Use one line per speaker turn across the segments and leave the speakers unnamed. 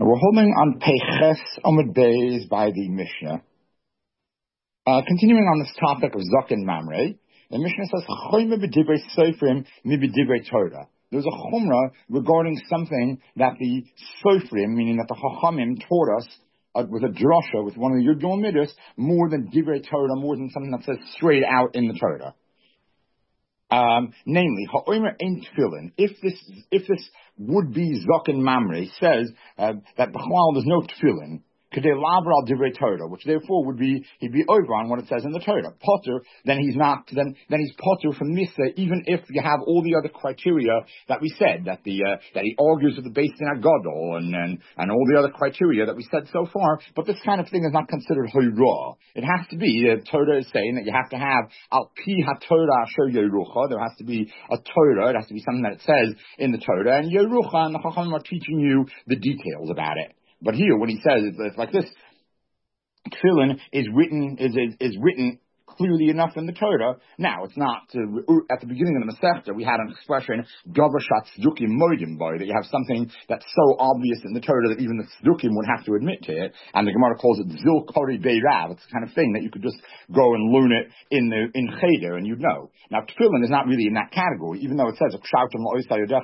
We're holding on Peches Amud Beis by the Mishnah. Continuing on this topic of Zaken Mamre, the Mishnah says, Chayme b'divrei Sofrim mi b'divrei Torah. There's a chumrah regarding something that the Sofrim, meaning that the Chachamim, taught us with a drasha, with one of the Yud Gimel Midos, more than divrei Torah, more than something that says straight out in the Torah. Namely, ha'omer ain't tefillin. If this would-be Zaken Mamre says that b'chlal there's no tefillin, Kedei laver al divrei Torah, which therefore he'd be over on what it says in the Torah. Potter, then he's potter from Misa, even if you have all the other criteria that we said, that he argues with the Beis Din HaGadol and all the other criteria that we said so far. But this kind of thing is not considered hoirah. It has to be, the Torah is saying that you have to have al pi ha-Torah asher yerucha. There has to be a Torah. It has to be something that it says in the Torah, and yerucha, and the Chachamim are teaching you the details about it. But here, when he says it's like this, tefillin is written clearly enough in the Torah. Now, it's not, at the beginning of the Masechta, we had an expression, Gavashat Tzdukim Moidim Boy, that you have something that's so obvious in the Torah that even the Tzdukim would have to admit to it, and the Gemara calls it Zil Kori Beirav. It's the kind of thing that you could just go and learn it in Cheder, and you'd know. Now, tefillin is not really in that category, even though it says, and all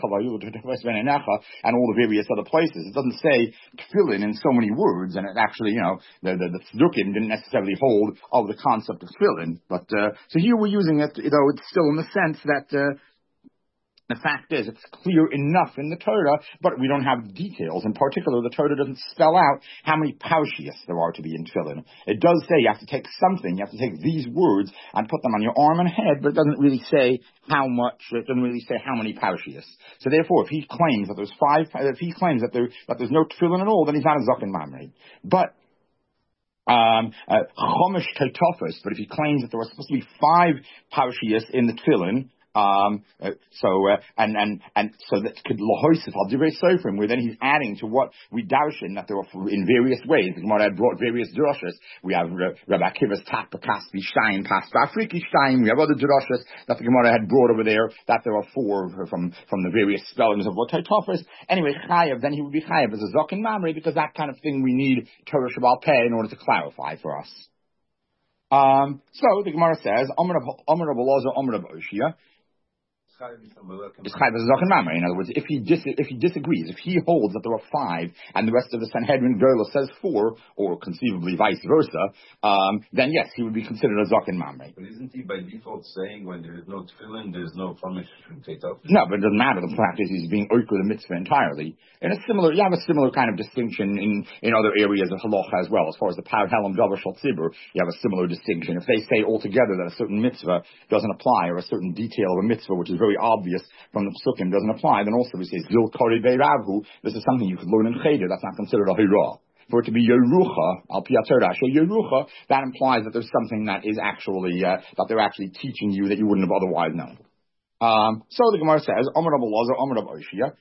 the various other places. It doesn't say tefillin in so many words, and it actually, the Tzdukim didn't necessarily hold of the concept of tefillin. But so here we're using it, though it's still in the sense that the fact is it's clear enough in the Torah, but we don't have details. In particular, the Torah doesn't spell out how many paushias there are to be in tefillin. It does say you have to take something, you have to take these words and put them on your arm and head, but it doesn't really say how much. It doesn't really say how many paushias. So therefore, if he claims that there's there's no tefillin at all, then he's not a Zaken Mamre. But Chomish Taitofos, but if he claims that there were supposed to be 5 paushias in the tefillin, so that could lahoisif al divrei Sofrim, where then he's adding to what we darshan that there are in various ways. The Gemara had brought various drashas. We have Rabbi Akiva's tak b'kaspi shtayim pas b'afriki shtayim. We have other drashas that the Gemara had brought over there that there are 4 from the various spellings of what Taitofos. Anyway, chayav, then he would be chayav as a Zaken Mamre, because that kind of thing we need Torah Shabbal Peh in order to clarify for us. So the Gemara says, Amar Rav Elazar, Amar Rav Oshia. In other words, if he disagrees, if he holds that there are 5 and the rest of the Sanhedrin Gerla says 4, or conceivably vice versa, then yes, he would be considered a Zaken Mamre.
But isn't he by default saying when there is no tefillin, there is no Chumash Taitofos?
No, but it doesn't matter. The fact is he's being oikler the mitzvah entirely. And you have a similar kind of distinction in other areas of halacha as well. As far as the Par Helam Davar Shal Tzibur, you have a similar distinction. If they say altogether that a certain mitzvah doesn't apply, or a certain detail of a mitzvah which is very obvious from the psukim doesn't apply, then also we say Zil Kori Beiravu. This is something you could learn in Cheder. That's not considered a hirah. For it to be Yerucha, Al Pi HaTorah Asher Yerucha, that implies that there's something that is actually that they're actually teaching you that you wouldn't have otherwise known. So the Gemara says, Amar Rav Elazar, Amar Rav Oshia,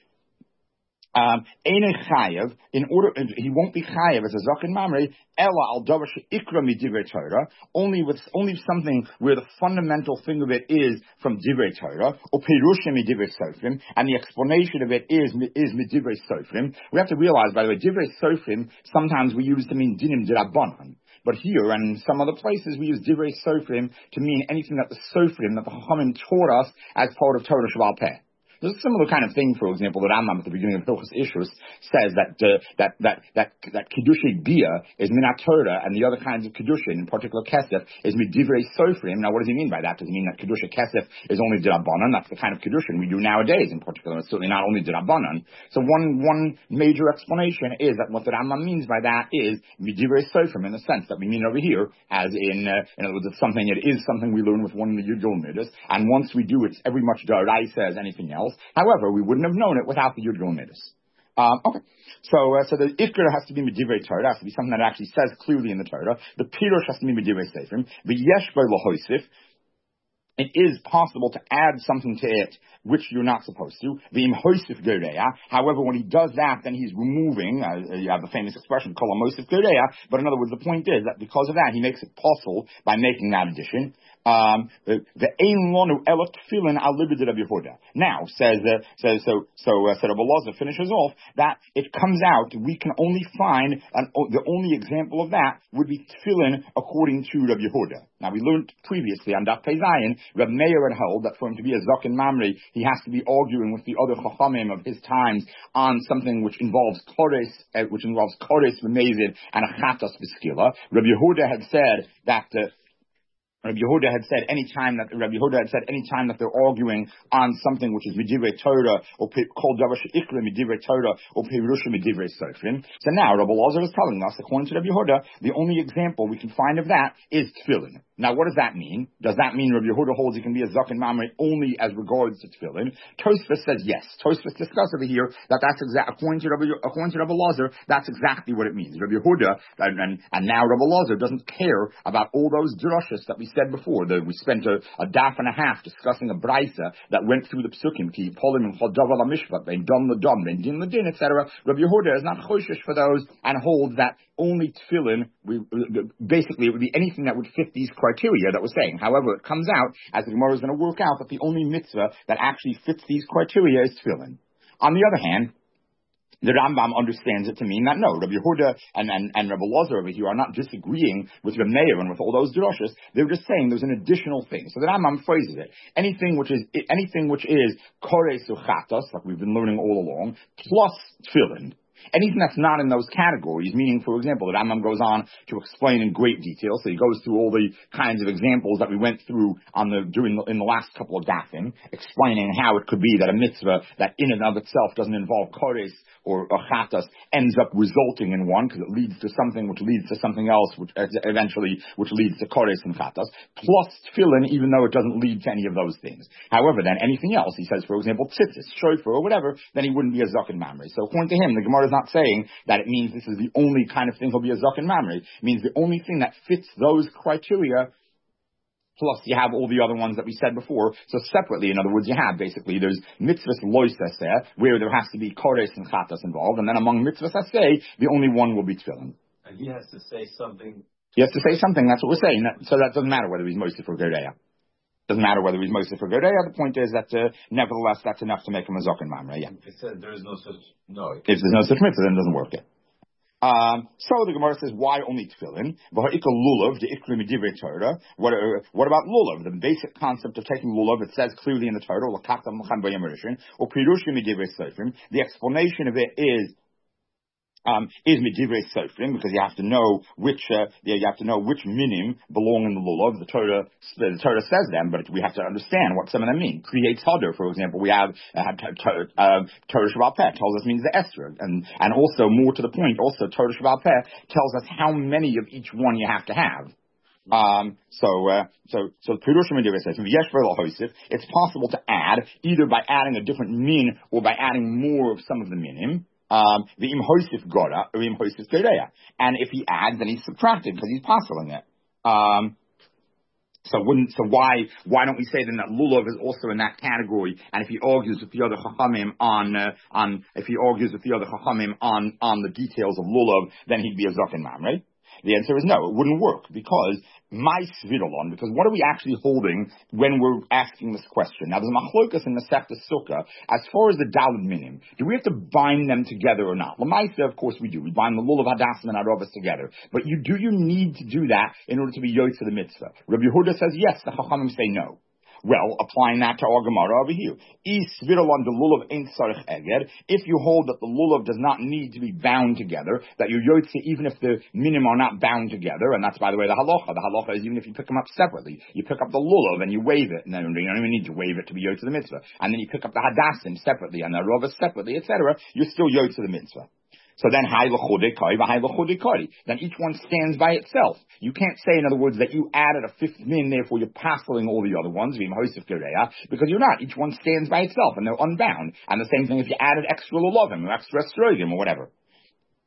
in order, he won't be chayav as a Zaken Mamre, ella al davar she'ikra mi divrei Torah, only something where the fundamental thing of it is from divrei Torah, or perushim mi divrei Sofrim, and the explanation of it is mi divrei Sofrim. We have to realize, by the way, divrei Sofrim sometimes we use to mean dinim dirabanan. But here and some other places we use divrei Sofrim to mean anything that the Sofrim, that the Chachamim taught us as part of Torah Shabbal Peh. There's a similar kind of thing, for example, that Rambam at the beginning of Hilchos Ishrus says that Kiddushei Bia is Minat Torah, and the other kinds of Kiddushin, in particular Kesef, is Midivrei Sofrim. Now, what does he mean by that? Does he mean that Kiddusha Kesef is only D'Rabbanan? That's the kind of Kiddushin we do nowadays, in particular. It's certainly not only D'Rabbanan. So one major explanation is that what the Rambam means by that is Midivrei Sofrim, in the sense that we mean over here, as in other words, it is something we learn with one of the Yud Gimel Midos, and once we do, it's every much D'Oraisa as anything else. However, we wouldn't have known it without the Yud Gimel Midos. Okay. So the Ikra has to be Medivrei Torah. It has to be something that actually says clearly in the Torah. The Pirush has to be Medivrei Sofrim. The Yesh Bo Lahoisif. It is possible to add something to it which you're not supposed to. V'im hoisif gereya. However, when he does that, then he's removing. You have the famous expression kol hamosif gereya. But in other words, the point is that because of that, he makes it possible by making that addition. The ein lonu elot tefillin al libid Rabbi Yehuda. Now says Rabbi Elazar finishes off that it comes out we can only find the only example of that would be tefillin according to Rabbi Yehuda. Now we learned previously on Daf Pei Zayin, Rabbi Meir had held that for him to be a zaken mamri, he has to be arguing with the other chachamim of his times on something which involves kores, v'mezid, and a chatas v'skila. Rabbi Yehuda had said that. Rabbi Yehuda had said any time that they're arguing on something which is midivrei Torah or called davar sheikra midivrei Torah or perusha midivrei sofrim. So now Rabbi Elazar is telling us, according to Rabbi Yehuda, the only example we can find of that is tefillin. Now, what does that mean? Does that mean Rabbi Yehuda holds he can be a zaken mamre only as regards to tefillin? Tosfos says yes. Tosfos discusses over here that that's according to Rabbi Elazar, that's exactly what it means. Rabbi Yehuda and now Rabbi Elazar doesn't care about all those drushes that we said before. We spent a daf and a half discussing a brisa that went through the psukim, ki polim and chadav ala mishpat, ben dom l'dom, ben din l'din, etc. Rabbi Yehuda is not choshesh for those and holds that only tefillin, basically it would be anything that would fit these criteria that we're saying. However, it comes out, as the Gemara is going to work out, that the only mitzvah that actually fits these criteria is tefillin. On the other hand, the Rambam understands it to mean that no, Rabbi Yehuda and Rabbi Elazar over here are not disagreeing with Rabbi Meir and with all those drushes. They're just saying there's an additional thing. So the Rambam phrases it: anything which is kores uchatos, like we've been learning all along, plus tefillin. Anything that's not in those categories, meaning, for example, the Rambam goes on to explain in great detail, so he goes through all the kinds of examples that we went through in the last couple of dafim, explaining how it could be that a mitzvah that in and of itself doesn't involve kores or chatas ends up resulting in one because it leads to something which leads to something else, which leads to kores and chatas, plus tefillin, even though it doesn't lead to any of those things. However, then anything else, he says, for example, tzitzis, shofar, or whatever, then he wouldn't be a zaken mamre. So according to him, the Gemara is not saying that it means this is the only kind of thing he'll be a zaken mamre. It means the only thing that fits those criteria. Plus, you have all the other ones that we said before. So separately, in other words, you have basically there's mitzvahs lois there, where there has to be kores and chatas involved, and then among mitzvahs aseh, the only one will be tefillin.
And he has to say something.
He has to say something. That's what we're saying. So that doesn't matter whether he's mostly for gereya. Doesn't matter whether he's mostly for gereya. The point is that nevertheless, that's enough to make him a zaken mamre. Yeah.
It said there is no such no.
If there's no such mitzvah, then it doesn't work yet. So the Gemara says, why only tefillin? What about lulav? The basic concept of taking lulav, it says clearly in the Torah, the explanation of it is midivrei sofrim, because you have to know which minim belong in the lulav. The Torah says them, but we have to understand what some of them mean. Creates hadar, for example. We have Torah Sheba'al Peh tells us means the esrog, and also more to the point, also Torah Sheba'al Peh tells us how many of each one you have to have. So Pirush Midivrei says, it's possible to add either by adding a different min or by adding more of some of the minim. The im hoisif gora or im hoisif gereya, and if he adds, then he's subtracted because he's postling it. So why don't we say then that lulav is also in that category? And if he argues with the other chachamim on the details of lulav, then he'd be a zaken mamre. The answer is no, it wouldn't work, because what are we actually holding when we're asking this question? Now, there's a machlokas in Masechta Sukkah as far as the daled minim. Do we have to bind them together or not? L'maisa, of course we do. We bind the lulav, hadassim, and arovas together. But do you need to do that in order to be yotze the mitzvah? Rabbi Yehuda says yes, the chachamim say no. Well, applying that to our Gemara over here. If you hold that the lulav does not need to be bound together, that you're yotze even if the minim are not bound together, and that's, by the way, the halacha. The halacha is even if you pick them up separately. You pick up the lulav and you wave it, and then you don't even need to wave it to be yotze the mitzvah. And then you pick up the hadassim separately, and the arovas separately, etc. You're still yotze the mitzvah. So then, then each one stands by itself. You can't say, in other words, that you added a fifth min, therefore you're passing all the other ones, because you're not. Each one stands by itself, and they're unbound. And the same thing if you added extra lulavim, or extra estrogim, or whatever.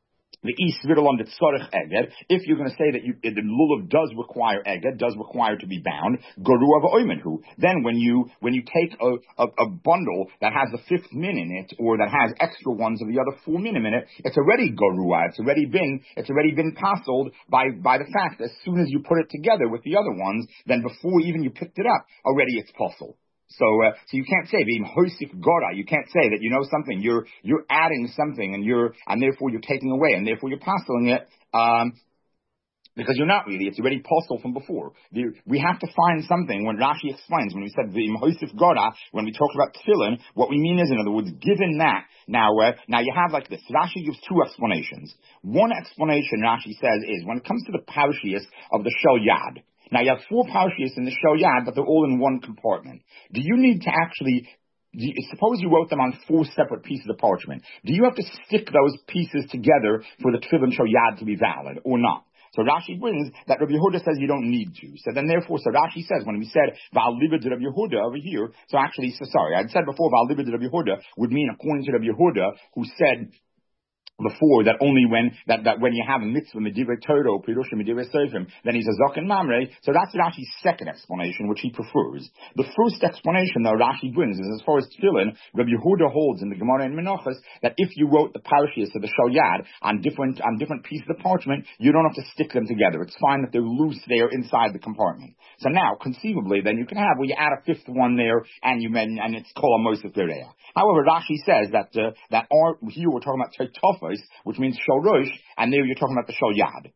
the East Vidalon that Tzarech Eged, if you're going to say that the lulav does require Eged, does require to be bound, Goru of Oimenhu. Then when you take a bundle that has the fifth min in it, or that has extra ones of the other 4 minim in it, it's already Gorua. It's already been passled by the fact that as soon as you put it together with the other ones, then before even you picked it up, already it's possible. So you can't say being hoisik gora. You can't say that you know something. You're adding something, and therefore you're taking away, and therefore you're passing it. Because you're not really. It's already possible from before. We have to find something. When Rashi explains, when we said the hoisik gora, when we talked about tefillin, what we mean is, in other words, given that. Now you have like this. Rashi gives 2 explanations. One explanation Rashi says is when it comes to the parashias of the shel yad. Now you have 4 parashias in the shel yad, but they're all in one compartment. Do you need to actually, suppose you wrote them on 4 separate pieces of parchment. Do you have to stick those pieces together for the tefillin shel yad to be valid or not? So Rashi brings that Rabbi Yehuda says you don't need to. So Rashi says, when we said Val Libid Rabbi Yehuda over here, I'd said before Val Libid Rabbi Yehuda would mean according to Rabbi Yehuda, who said before that only when you have a mitzvah medivrei Torah or pirushim medivrei seifim, then he's a zaken mamrei. So that's Rashi's second explanation, which he prefers. The first explanation that Rashi brings is, as far as tefillin, Rabbi Yehuda holds in the Gemara in Menachos that if you wrote the parashias of the shel yad on different pieces of parchment, you don't have to stick them together. It's fine that they're loose there inside the compartment. So now, conceivably, then you can have where you add a 5th one there and it's called a mosif bereya. However, Rashi says that here we're talking about teitofos, which means shel rosh, and there you're talking about the shel yad.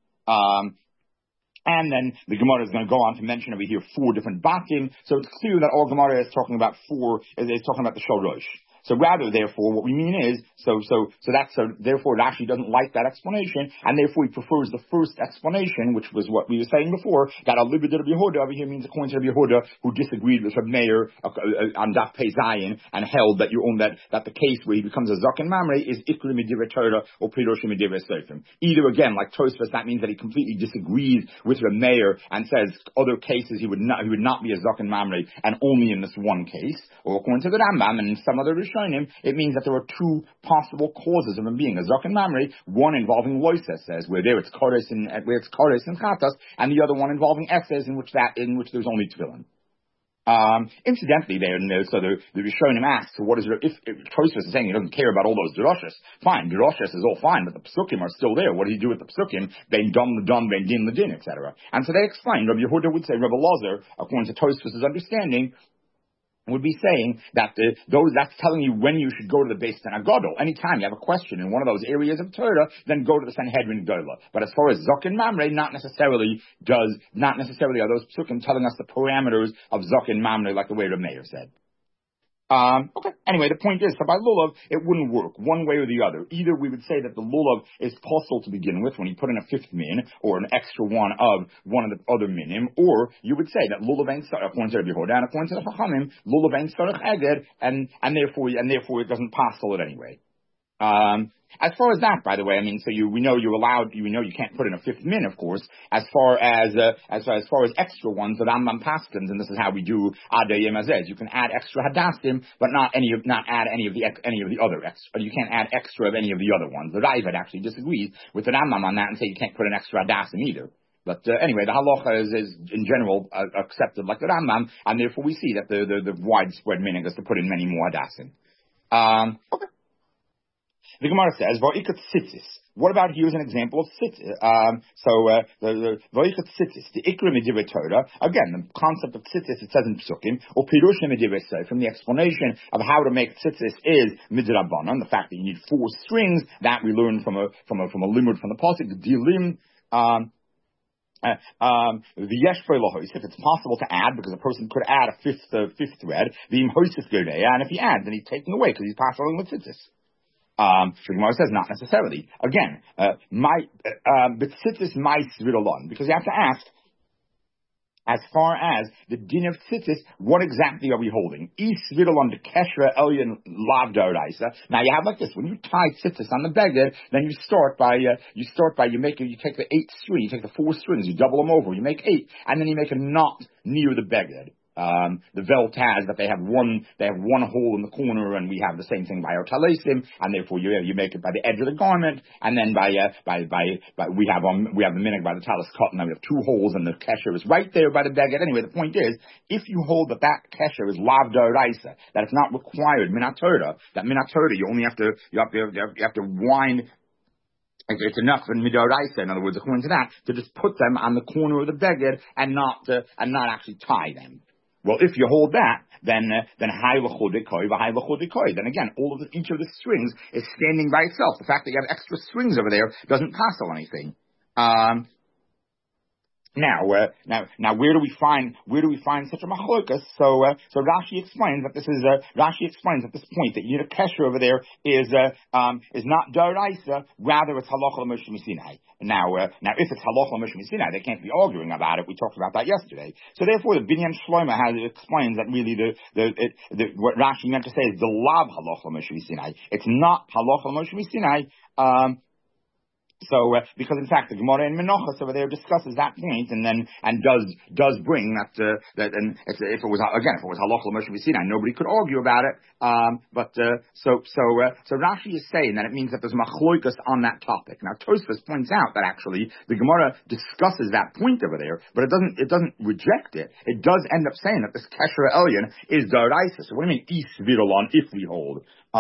And then the Gemara is going to go on to mention over here 4 different batim, so it's clear that all Gemara is talking about the shel rosh. So rather, therefore, what we mean is, therefore Rashi doesn't like that explanation, and therefore he prefers the first explanation, which was what we were saying before, that Al-Libid Rabbi Yehuda over here means according to Rabbi Yehuda, who disagreed with Rabbi Meir on Daf Pei Zayin, and held that that the case where he becomes a Zaken Mamre is Ikri Medivrei Torah or Pirushim Medivrei Seifim. Either again, like Tosfos, that means that he completely disagrees with Rabbi Meir and says other cases he would not be a Zaken Mamre, and only in this one case, or according to the Rambam and some other Rishonim, it means that there are 2 possible causes of him being a zaken mamrei. One involving loisa, says, where it's koros and chatas, and the other one involving esses, in which there's only tefillin. Incidentally, so the Rishonim asks, what is if Tosfos is saying he doesn't care about all those droshes? Fine, droshes is all fine, but the psukim are still there. What do you do with the psukim? Bein dom l'dom, bein din l'din, etc. And so they explain. Rabbi Yehuda would say, Rabbi Lazar, according to Tosfos' understanding, would be saying that that's telling you when you should go to the Beis Din Agadol. Anytime you have a question in one of those areas of Torah, then go to the Sanhedrin Gola. But as far as Zaken Mamre, not necessarily are those psukim telling us the parameters of Zaken Mamre like the way Reb Meir said. Okay. Anyway, the point is, so by lulav, it wouldn't work one way or the other. Either we would say that the lulav is possible to begin with when you put in a 5th min, or an extra one of one of the other minim, or you would say that lulav ain't sarach, according to Rabbi Yehuda, and according to the Chachamim, lulav ain't sarach eged, and therefore it doesn't passel it anyway. As far as that, by the way, I mean, we know you can't put in a 5th min, of course, as far as extra ones, the Rambam paskins, and this is how we do Adayim Azez. You can add extra hadassim, but not add any of the other extra. You can't add extra of any of the other ones. The Ravad actually disagrees with the Rambam on that and say you can't put an extra hadassim either. But anyway, the halacha is in general accepted like the Rambam, and therefore we see that the widespread meaning is to put in many more hadassim. Okay. The Gemara says, "Va'ikot tzitzis." What about here's an example of tzitzis? The va'ikot tzitzis, the ikra medivrei Torah. Again, the concept of tzitzis it says in Psukim, or pirushim medivrei seifim. The explanation of how to make tzitzis is midrabanan. The fact that you need 4 strings that we learn from a limud from the pasuk dilim. The yesh if it's possible to add, because a person could add a fifth thread, the imhosif gerdeya, and if he adds, then he's taking away because he's passing with tzitzis. The Gemara says not necessarily. Again, but tzitzis my svidolon, because you have to ask, as far as the din of tzitzis, what exactly are we holding? Svidolon de keshra elyon lav daraisa. Now you have like this: when you tie tzitzis on the beged, then you take the 8 string, you take the 4 strings, you double them over, you make 8, and then you make a knot near the beged. The Welt has that they have one hole in the corner, and we have the same thing by our talesim, and therefore you make it by the edge of the garment, and then by we have the minig by the talis cut, and then we have two holes, and the kesher is right there by the beged. Anyway, the point is, if you hold that kesher is lav d'oraisa, that it's not required minat Torah, that minat Torah you only have to wind. It's enough in midoraisa, in other words, according to that, to just put them on the corner of the beged and not actually tie them. Well, if you hold that, then hay l'chodikoi v'hay l'chodikoi. Then again, each of the strings is standing by itself. The fact that you have extra strings over there doesn't passel anything. Now, where do we find such a machlokas? So Rashi explains that this point that Yid Kesher over there is not Daraisa, rather it's Halacha l'Moshe Sinai. Now, if it's Halacha l'Moshe Sinai, they can't be arguing about it. We talked about that yesterday. So therefore, the Binyan Shlomo explains that really what Rashi meant to say is the lav Halacha l'Moshe Sinai. It's not Halacha l'Moshe Sinai. So, because in fact the Gemara in Menachos over there discusses that point, and does bring that and if it was halacha l'Moshe Sinai, nobody could argue about it. So Rashi is saying that it means that there's machloikas on that topic. Now Tosfos points out that actually the Gemara discusses that point over there, but it doesn't reject it. It does end up saying that this Kesher Elyon is Daraisa. So what do you mean is virulon if we hold?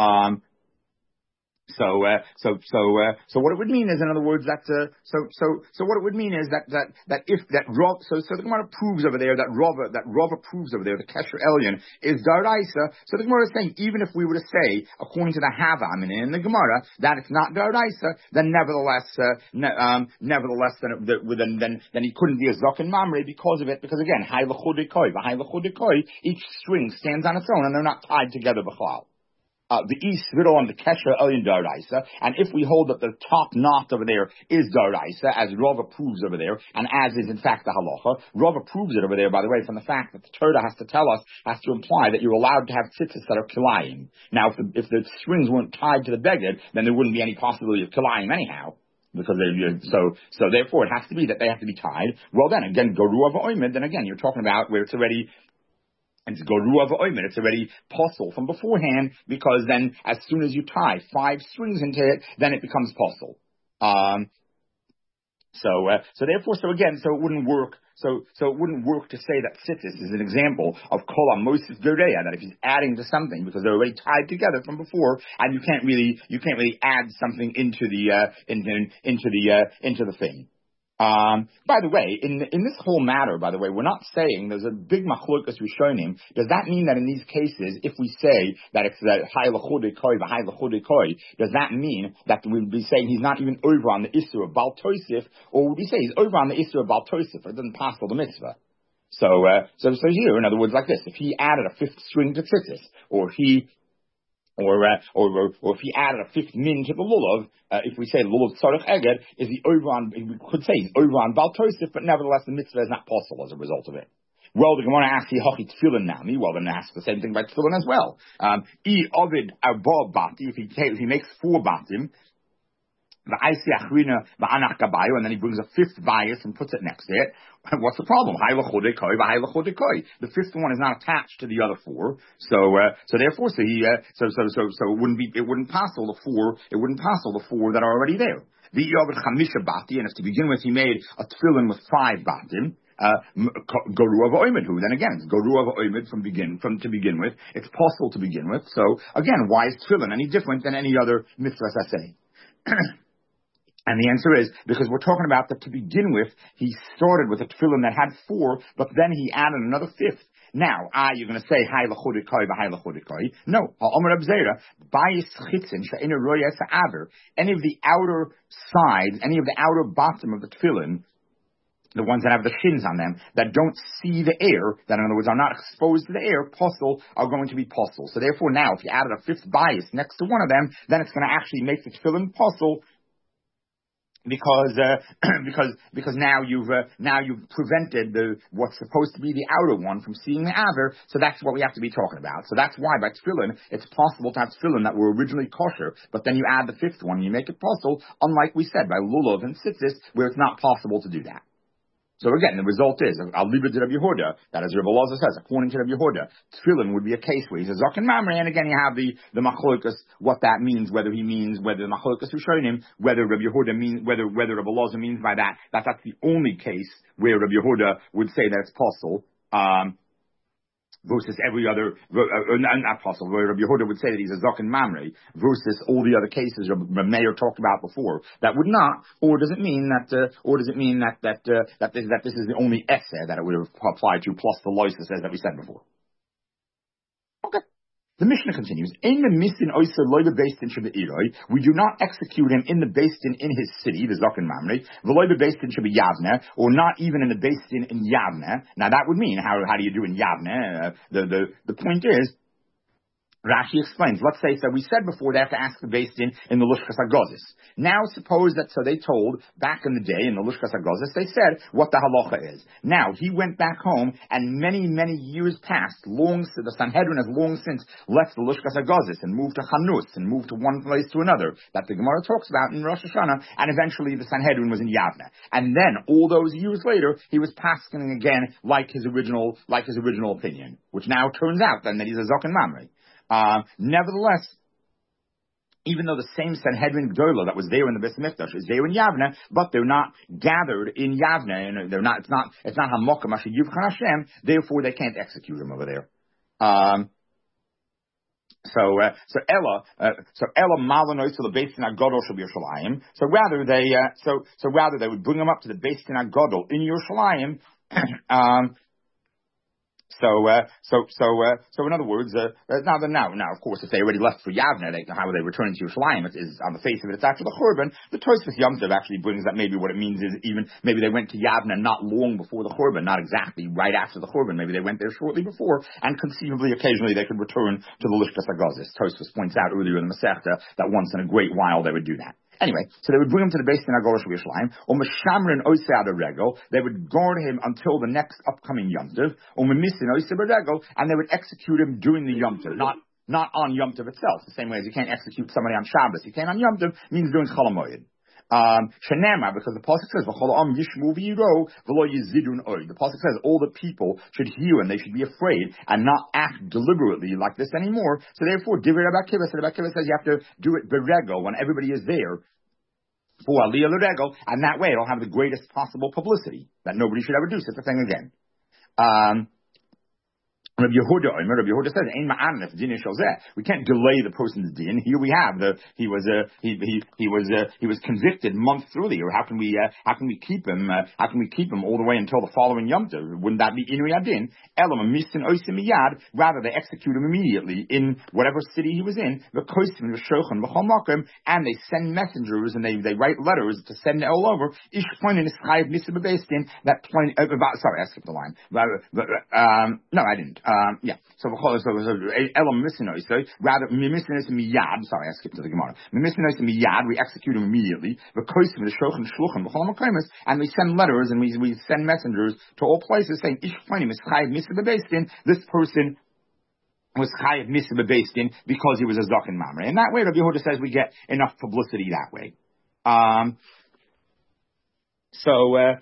So what it would mean is, in other words, that what it would mean is that if that Rav, so the Gemara proves over there that Rav proves over there the Kesher Elyon is Daraisa. So the Gemara is saying even if we were to say according to the Havamin in the Gemara that it's not Daraisa, then nevertheless then he couldn't be a Zokin Mamre because of it, because again hay l'chodikoi v'hay l'chodikoi, each string stands on its own and they're not tied together b'chlal. The East Vidal on the Kesher Elyon Daraisa, and if we hold that the top knot over there is Daraisa, as Rav proves over there, and as is in fact the halacha, Rav proves it over there, by the way, from the fact that the Torah has to imply that you're allowed to have tzitzis that are kilayim. Now, if the strings weren't tied to the beged, then there wouldn't be any possibility of kilayim anyhow. Because so therefore it has to be that they have to be tied. Well then, again, Goru of Oimid, then again, you're talking about where it's already, and it's already possible from beforehand, because then as soon as you tie 5 strings into it, then it becomes possible. So it wouldn't work. So it wouldn't work to say that tzitzis is an example of kol ha-mosif gereya, that if he's adding to something because they're already tied together from before, and you can't really add something into the thing. By the way, in this whole matter, by the way, we're not saying there's a big machlokas rishonim. Does that mean that in these cases, if we say that it's the hay l'chodikoi v'hay l'chodikoi, does that mean that we'd be saying he's not even over on the issue of Baal Tosif, or would we say he's over on the issue of Baal Tosif, or it doesn't pass the mitzvah? So here, in other words, like this: if he added a 5th string to tzitzis, or if he added a 5th min to the lulav, if we say lulav tzarech eged, is he over on? We could say he's over on Baal Tosif, but nevertheless the mitzvah is not possible as a result of it. Well, the Gemara asks the hachi tefillin nami. Well, then asks the same thing about tefillin as well. Ovid arba bati, if he makes 4 batim, and then he brings a 5th bias and puts it next to it. What's the problem? The 5th one is not attached to the other 4, so it wouldn't passel the 4. It wouldn't passel the 4 that are already there. The Yovid Chamisha Bati, and if to begin with he made a tefillin with 5 batim. Goru of Oimid, who then again it's Goru of Oimid to begin with. It's possible to begin with. So again, why is tefillin any different than any other mitzvah saseh? And the answer is because we're talking about that to begin with, he started with a tefillin that had 4, but then he added another 5th. Now, you're going to say, hay l'chodikoi v'hay l'chodikoi. No, ha'omer abzera, bayis chitzin she'enu royes ha'aver. Any of the outer sides, any of the outer bottom of the tefillin, the ones that have the shins on them, that don't see the air, that in other words are not exposed to the air, posel, are going to be posel. So therefore now, if you added a 5th bias next to one of them, then it's going to actually make the tefillin posel, because now you've prevented what's supposed to be the outer one from seeing the aver. So that's what we have to be talking about. So that's why by tefillin it's possible to have tefillin that were originally kosher, but then you add the 5th one and you make it possible. Unlike we said by lulav and tzitzis, where it's not possible to do that. So again, the result is, I'll leave it to Rabbi Yehuda, that as Rabbi Elazar says, according to Rabbi Yehuda, tefillin would be a case where he's a Zaken Mamre, and again you have the machlokas, what that means, whether the machlokas Rishonim, whether Rabbi Yehuda means, whether Rabbi Elazar means by that's the only case where Rabbi Yehuda would say that it's possible, versus every other, not possible, where Rabbi Yehuda would say that he's a Zaken Mamre, versus all the other cases Rabbi Meir talked about before, that would not, or does it mean that this is the only essay that it would have applied to, plus the loises as that we said before? Okay. The Mishnah continues, we do not execute him in the Beis Din in his city, the Zaken Mamre, or not even in the Beis Din in Yavne. Now that would mean, how do you do in Yavne? The point is, Rashi explains, let's say, so we said before they have to ask the Beis Din in the Lushkas HaGozis. Now suppose that, so they told, back in the day in the Lushkas HaGozis, they said what the halacha is. Now, he went back home, and many, many years passed, the Sanhedrin has long since left the Lushkas HaGozis and moved to Chanus, and moved to one place to another, that the Gemara talks about in Rosh Hashanah, and eventually the Sanhedrin was in Yavne. And then, all those years later, he was passing again like his original opinion, which now turns out then that he's a Zaken Mamre. Nevertheless, even though the same Sanhedrin Gdola that was there in the Beis Mikdash is there in Yavne, but they're not gathered in Yavne, and they're not. It's not Hamokam Asher Yivchan Hashem. Therefore, they can't execute him over there. So Ella Malanois to the Beis Din HaGadol shel Yerushalayim. So rather they would bring him up to the Beis Din HaGadol in Yerushalayim. So in other words, now, of course, if they already left for Yavne, how would they return to Yerushalayim? It is, on the face of it, it's after the Churban. The Tosfos Yom Tov actually brings that maybe what it means is maybe they went to Yavne not long before the Churban, not exactly right after the Churban. Maybe they went there shortly before, and conceivably, occasionally, they could return to the Lishkas HaGozis. Tosfos points out earlier in the Masechta that once in a great while they would do that. Anyway, so they would bring him to the Beis Din HaGadol shel Yerushalayim, or Meshamrin Osei Ad HaRegel, they would guard him until the next upcoming Yom Tov, or Memisin Osei HaRegel, and they would execute him during the Yom Tov, not on Yom Tov itself, the same way as you can't execute somebody on Shabbos, you can on Yom Tov, means during Chol HaMoed. Shenema, because the pasuk says, "V'chol am yishmu v'yiro v'lo yizidun oy." The pasuk says all the people should hear and they should be afraid and not act deliberately like this anymore. So therefore, Divrei Rabbi Akiva says you have to do it beregel when everybody is there for aliyah l'regel, and that way it'll have the greatest possible publicity that nobody should ever do such a thing again. Rabbi Yehuda says, "Ein ma'anef din shalzeh." We can't delay the person's din. Here we have he was convicted months earlier. How can we keep him? How can we keep him all the way until the following Yom Tov? Wouldn't that be inui adin? Elam misin oisim miyad. Rather, they execute him immediately in whatever city he was in. The kosim v'shochan b'chol makom, and they send messengers and they write letters to send it all over. Ish pointing is chayiv misa b'beis din. That point. Sorry, I skipped the line. No, I didn't. So Elam Misinois, rather Mimisinos Miyad, sorry, I skipped to the Gemara. Mimisinos Miyad, we execute him immediately, the Kosim, the Shochan Shluchim, and we send letters and we send messengers to all places saying, Ish Fani Mischayev Misa Beis Din, this person was Chayev Misa Beis Din because he was a Zaken Mamre. And that way, Rabbi Yehuda says we get enough publicity that way. There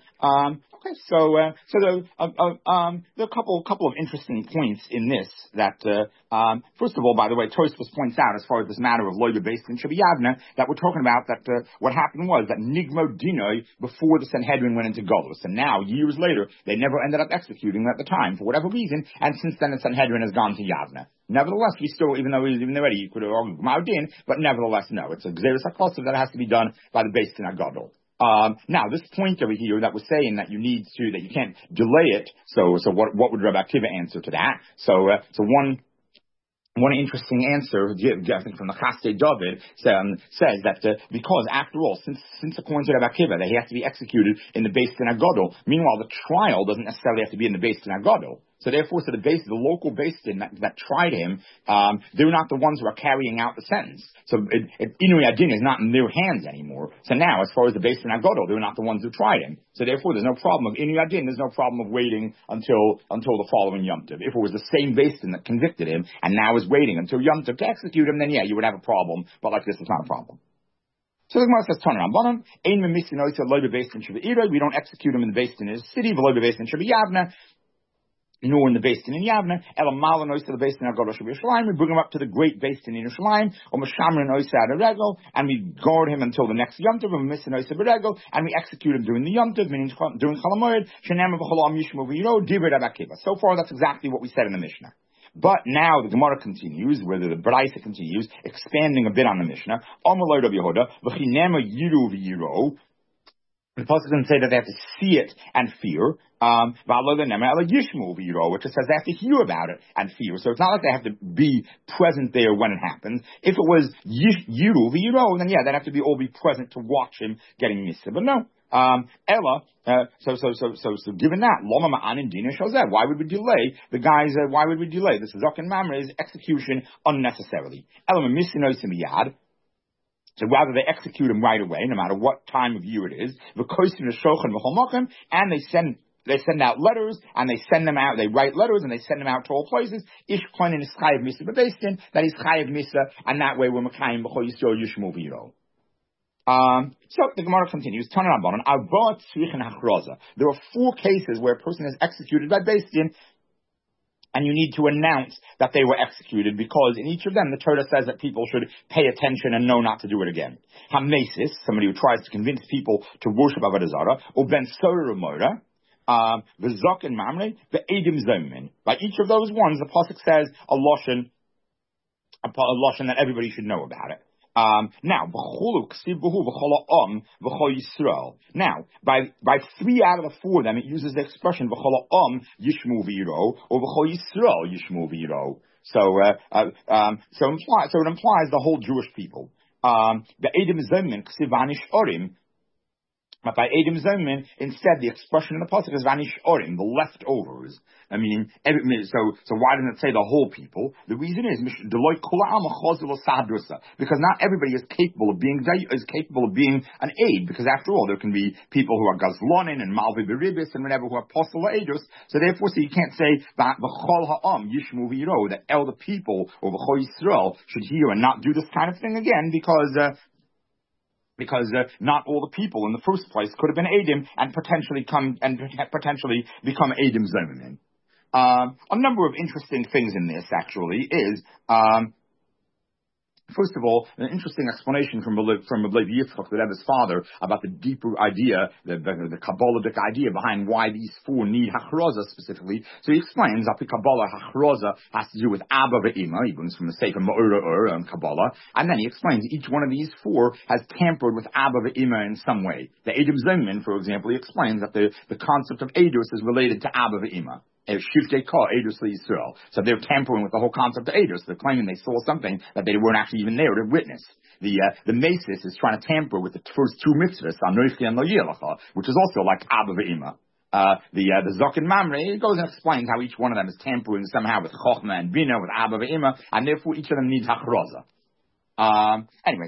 are a couple of interesting points in this that, first of all, by the way, Tosfos points out as far as this matter of Loida Beis Din Sheba Yavne, that we're talking about that, what happened was that Nigmo Dinoi before the Sanhedrin went into Golus, and now, years later, they never ended up executing him at the time, for whatever reason, and since then the Sanhedrin has gone to Yavne. Nevertheless, we still, even though already, you could have argued Ma'udin, but nevertheless, no, it's a Gzeres HaKosav that has to be done by the Beis Din HaGadol. Now, this point over here that was saying that that you can't delay it. So what would Rabbi Akiva answer to that? So one interesting answer, I think from the Chasdei David, says that because after all, since according to Rabbi Akiva, that he has to be executed in the Beis Din HaGadol. Meanwhile, the trial doesn't necessarily have to be in the Beis Din HaGadol. So therefore, the local Beis Din that tried him, they're not the ones who are carrying out the sentence. So Inui Adin is not in their hands anymore. So now, as far as the Beis Din HaGadol, they're not the ones who tried him. So therefore, there's no problem of Inui Adin. There's no problem of waiting until the following Yom Tov. If it was the same Beis Din that convicted him and now is waiting until Yom Tov to execute him, then yeah, you would have a problem. But like this, it's not a problem. So the Gemara says, Tana Rabbanan, Ein Memisin Oisa Lo Bebeis Din Sheba, we don't execute him in the Beis Din in his city, V'lo Bebeis Din Sheba Yavna, nor in the Beis Din in Yavna, Ela Malan Oisa the Beis Din HaGadosh Yerushalayim, we bring him up to the great Beis Din in Yerushalayim, or Meshamrin Oisa Ad Regel, and we guard him until the next Yom Tov, and Memisin Oisa Beregel, and we execute him during the Yom Tov, meaning during Chol HaMoed, Shenema V'Chol Am Yishmo V'Yiro, Divrei Rav Akiva. So far, that's exactly what we said in the Mishnah. But now the Gemara continues, whether the Braisa continues, expanding a bit on the Mishnah. Amalei Rabbi Yehuda, v'chinema yiru v'yiro. The Pasuk doesn't say that they have to see it and fear. Which just says they have to hear about it and fear. So it's not like they have to be present there when it happens. If it was yiru v'yiro, then yeah, they'd have to all be present to watch him getting missed. But no. Ella, so given that, Loma Ma'anin Dina Shozeh, why would we delay the guys, why would we delay this Zokin Mamre's execution unnecessarily? Ella Missinois in the Yad, so rather they execute him right away, no matter what time of year it is, and they send out letters, and they write letters, and they send them out to all places. Ish Koinen is Chayav Misa B'Beistin, that is Chayav Misa, and that way we're Mekayim B'Chol Yisrael Yishmo V'Yiro. So the Gemara continues. There are 4 cases where a person is executed by Beis Din, and you need to announce that they were executed, because in each of them the Torah says that people should pay attention and know not to do it again. Hamesis, somebody who tries to convince people to worship Avodah Zarah, or Ben Sorah Mora, the Zok and Mamre, the Edim Zomin. By each of those ones, the pasuk says a lashon that everybody should know about it. Now, by 3 out of the 4 of them, it uses the expression Yishmu V'Yiro or V'chol Yisrael Yishmu V'Yiro. So it implies the whole Jewish people. The Edim Zomin Ksiv Vanish Orim. But by Edim Zomin, instead, the expression in the pasuk is Vanish Orim, the leftovers. I mean, so why doesn't it say the whole people? The reason is because not everybody is capable of being an aid. Because after all, there can be people who are gazlonin and malvi beribis and whatever who are apostle aidus. So therefore, you can't say that v'chol ha'am yishmu v'yiro, that all the people or v'chol Yisrael should hear and not do this kind of thing again, because not all the people in the first place could have been Adim and potentially become Adim Zominim. A number of interesting things in this actually is, first of all, an interesting explanation from Levi Yitzchak, the Rebbe's father, about the deeper idea, the Kabbalistic idea behind why these 4 need Hachroza specifically. So he explains that the Kabbalah Hachroza has to do with Abba ve'Ima. He brings from the Sefer Ma'ura and Kabbalah, and then he explains each one of these 4 has tampered with Abba ve'Ima in some way. The Edim Zomin, for example, he explains that the concept of Eidos is related to Abba ve'Ima. Shiftei Kah, Eidos Yisrael. So they're tampering with the whole concept of Eidos. They're claiming they saw something that they weren't actually even there to witness. The Mesis is trying to tamper with the first 2 mitzvahs, Anochi and Lo Yelecha, which is also like Abba ve'Ima. The Zok and Mamre, it goes and explains how each one of them is tampering somehow with Chochmah and Bina, with Abba ve'Ima, and therefore each of them needs Hachroza. Anyway.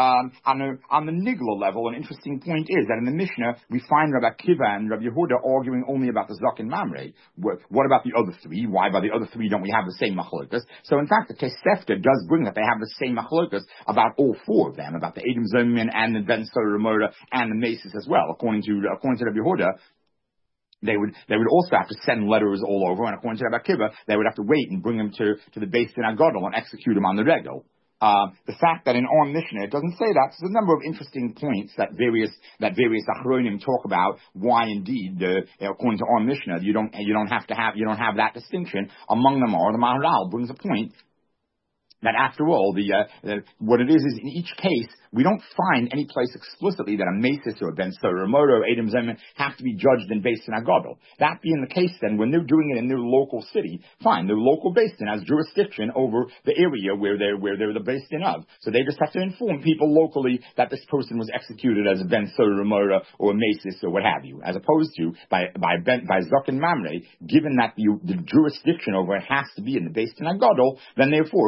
On the Nigla level, an interesting point is that in the Mishnah, we find Rabbi Akiva and Rabbi Yehuda arguing only about the Zok and Mamre. What about the other 3? Why by the other 3 don't we have the same machlokas? So in fact, the Tosefta does bring that they have the same machlokas about all 4 of them, about the Edim Zomin and the Ben Sorah Mora and the Mesis as well. According to Rabbi Yehuda, they would also have to send letters all over, and according to Rabbi Akiva, they would have to wait and bring them to the Beis Din HaGadol and execute them on the regel. The fact that in our Mishnah it doesn't say that, there's a number of interesting points that various Achronim talk about why indeed, according to our Mishnah, you don't have that distinction. Among them are, the Maharal brings a point that after all, what it is in each case, we don't find any place explicitly that a Mesis or a Ben Sorah Mora or Edim Zomin have to be judged in Beis Din HaGadol. That being the case, then, when they're doing it in their local city, fine, their local Beis Din has jurisdiction over the area where they're the Beis Din of. So they just have to inform people locally that this person was executed as a Ben Sorah Mora or a Mesis or what have you, as opposed to by Zok and Mamre, given that the jurisdiction over it has to be in the Beis Din HaGadol, then therefore they're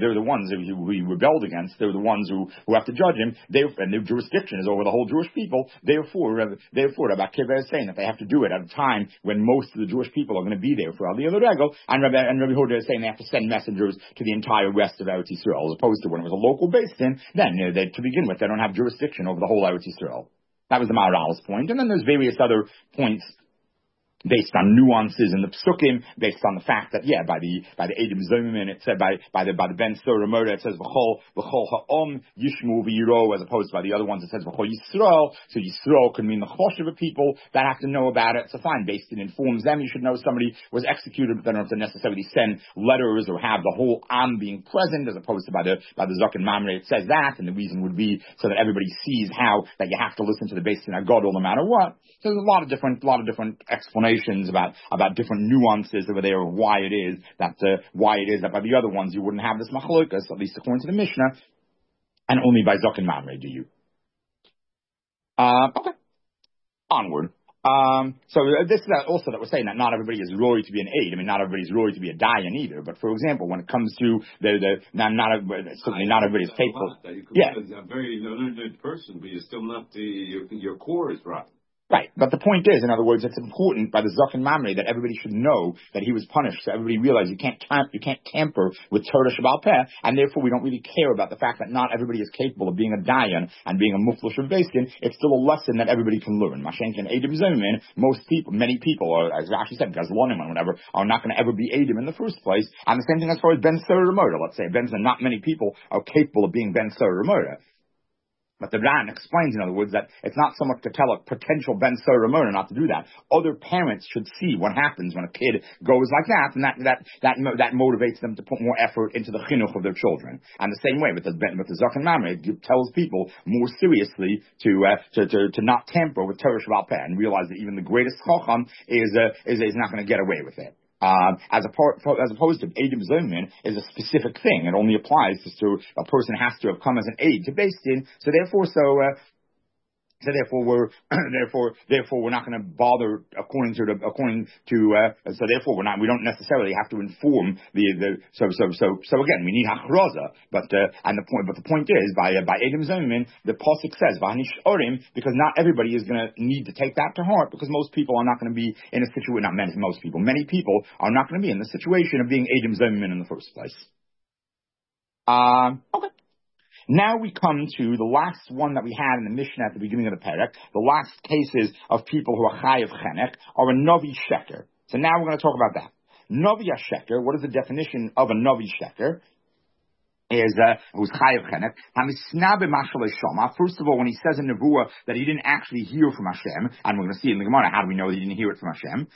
they're the ones who he rebelled against. They're the ones who have to judge him. And their jurisdiction is over the whole Jewish people. Therefore, Rabbi Akiva is saying that they have to do it at a time when most of the Jewish people are going to be there for Aliyah L'Regel, and Rabbi Huda is saying they have to send messengers to the entire rest of Eretz Yisrael, as opposed to when it was a local base. Then to begin with, they don't have jurisdiction over the whole Eretz Yisrael. That was the Maharal's point, and then there's various other points based on nuances in the psukim, based on the fact that by the Edom Zomim, it said by the Ben Sura Murder, it says v'chol ha'om yishmu v'yiro, as opposed to by the other ones it says v'chol Yisrael. So Yisrael could mean the choshev people that have to know about it. So fine, based it informs them. You should know somebody was executed, but they don't have to necessarily send letters or have the whole am being present, as opposed to by the Zaken Mamre it says that, and the reason would be so that everybody sees how that you have to listen to the Beis Synagogue no matter what. So there's a lot of different explanations about different nuances over there of why it is that by the other ones you wouldn't have this machlokas, at least according to the Mishnah, and only by Zaken Mamre do you. Okay, onward. So this is also that we're saying that not everybody is roy to be an aid. I mean, not everybody is roy to be a dayan either. But for example, when it comes to certainly not everybody is capable.
You could be a very learned person, but you're still not your core is right.
Right, but the point is, in other words, it's important by the Zaken Mamre that everybody should know that he was punished, so everybody realize you can't tamper with Torah Shabbal Peh, and therefore we don't really care about the fact that not everybody is capable of being a dayan and being a muflash of Beiskin. It's still a lesson that everybody can learn. Mashenkin Edom Zomin, many people, or as Rashi said, Gazlonim and whatever, are not going to ever be Edom in the first place. And the same thing as far as Ben Sura Murder. Let's say not many people are capable of being Ben Sura Murder. But the Ran explains, in other words, that it's not so much to tell a potential Ben Sura Ramona not to do that. Other parents should see what happens when a kid goes like that, and that motivates them to put more effort into the chinuch of their children. And the same way with the Zaken Mamre, it tells people more seriously to not tamper with Torah Shabbal Peh and realize that even the greatest chacham is not going to get away with it. As opposed to Edom Zomin is a specific thing. It only applies to a person has to have come as an aid to Beis Din. So therefore we're not going to bother so therefore we don't necessarily have to inform so again we need hachraza, but the point is by Edom Zomin the pasuk says v'hanish orim, because not everybody is going to need to take that to heart, because most people are not going to be in a situation, many people are not going to be in the situation of being Edom Zomin in the first place. Okay. Now we come to the last one that we had in the Mishnah at the beginning of the Perek. The last cases of people who are chayav chenek are a Navi Sheker. So now we're going to talk about that. Navi Sheker, what is the definition of a Navi Sheker? Is who's chayav chenek. First of all, when he says in Nevuah that he didn't actually hear from Hashem, and we're going to see in the Gemara how do we know that he didn't hear it from Hashem?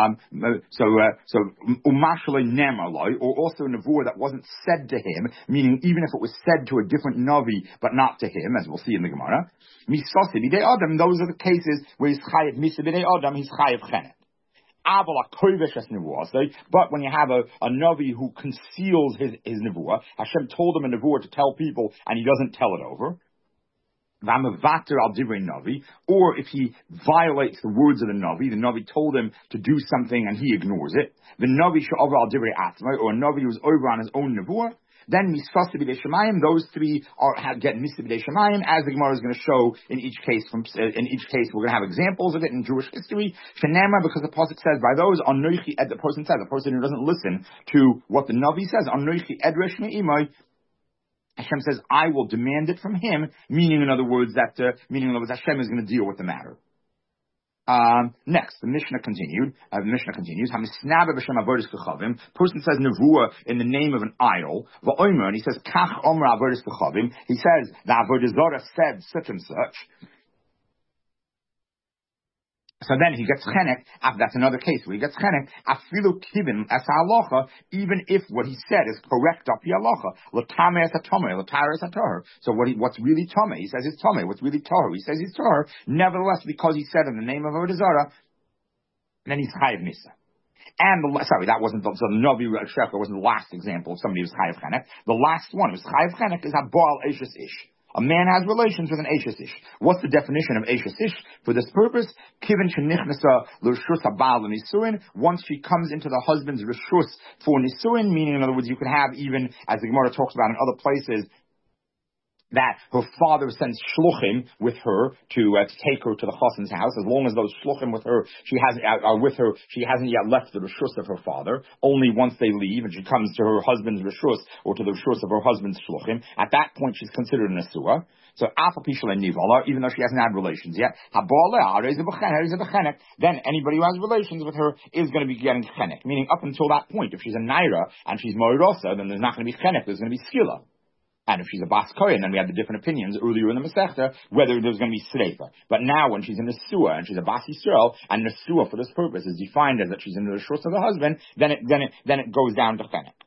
Or also a Nevuah that wasn't said to him, meaning even if it was said to a different Navi but not to him, as we'll see in the Gemara. Those are the cases where he's chayav misa b'dei adam, he's chayav chenek. But when you have a Navi who conceals his Nevuah, Hashem told him a Nevuah to tell people and he doesn't tell it over, or if he violates the words of the Navi told him to do something and he ignores it, the Navi or a Navi who's over on his own Nevuah, then misfasa b'dei shemayim, those three get misa b'dei shemayim, as the Gemara is going to show in each case. In each case, we're going to have examples of it in Jewish history. Shenema, because the pasuk says by those the person who doesn't listen to what the Navi says, anoichi edresh me'imai, Hashem says, I will demand it from him, meaning in other words Hashem is going to deal with the matter. Next, the Mishnah continues. Person says nevuah in the name of an idol. And he says, Kach omra avodas k'chavim. He says, the avodah zarah said such and such. So then he gets chenek. That's another case where he gets chenek. Afilu kivin as halacha, even if what he said is correct up the halacha. L'tameh es hatomeh, l'tar es hator. So what's really tomeh? He says it's tomeh. What's really tahor? He says it's tahor. Nevertheless, because he said in the name of avodah zarah, then he's chayav misa. And that wasn't the Navi Sheker wasn't the last example of somebody who's chayav chenek. The last one who's chayav chenek is a baal eishes ish. A man has relations with an Eishes Ish. What's the definition of Eishes Ish? For this purpose, Kivin Shenichnasa L'Rishus HaBaal L'Nisuin, once she comes into the husband's Rishus for Nisuin, meaning in other words, you can have even, as the Gemara talks about in other places, that her father sends shluchim with her to take her to the chassan's house. As long as those shluchim with her, are with her, she hasn't yet left the rishus of her father. Only once they leave and she comes to her husband's rishus or to the rishus of her husband's shluchim, at that point she's considered an asua. So even though she hasn't had relations yet, then anybody who has relations with her is going to be getting chenek. Meaning up until that point, if she's a naira and she's moridosa, then there's not going to be chenek, there's going to be skila. And if she's a Bas Kohen, then we had the different opinions earlier in the Masechta, whether there's going to be Sreifa. But now when she's in the Nesua, and she's a Bas Yisrael, and Nesua for this purpose is defined as that she's in the Rishus of the husband, then it goes down to Chenek.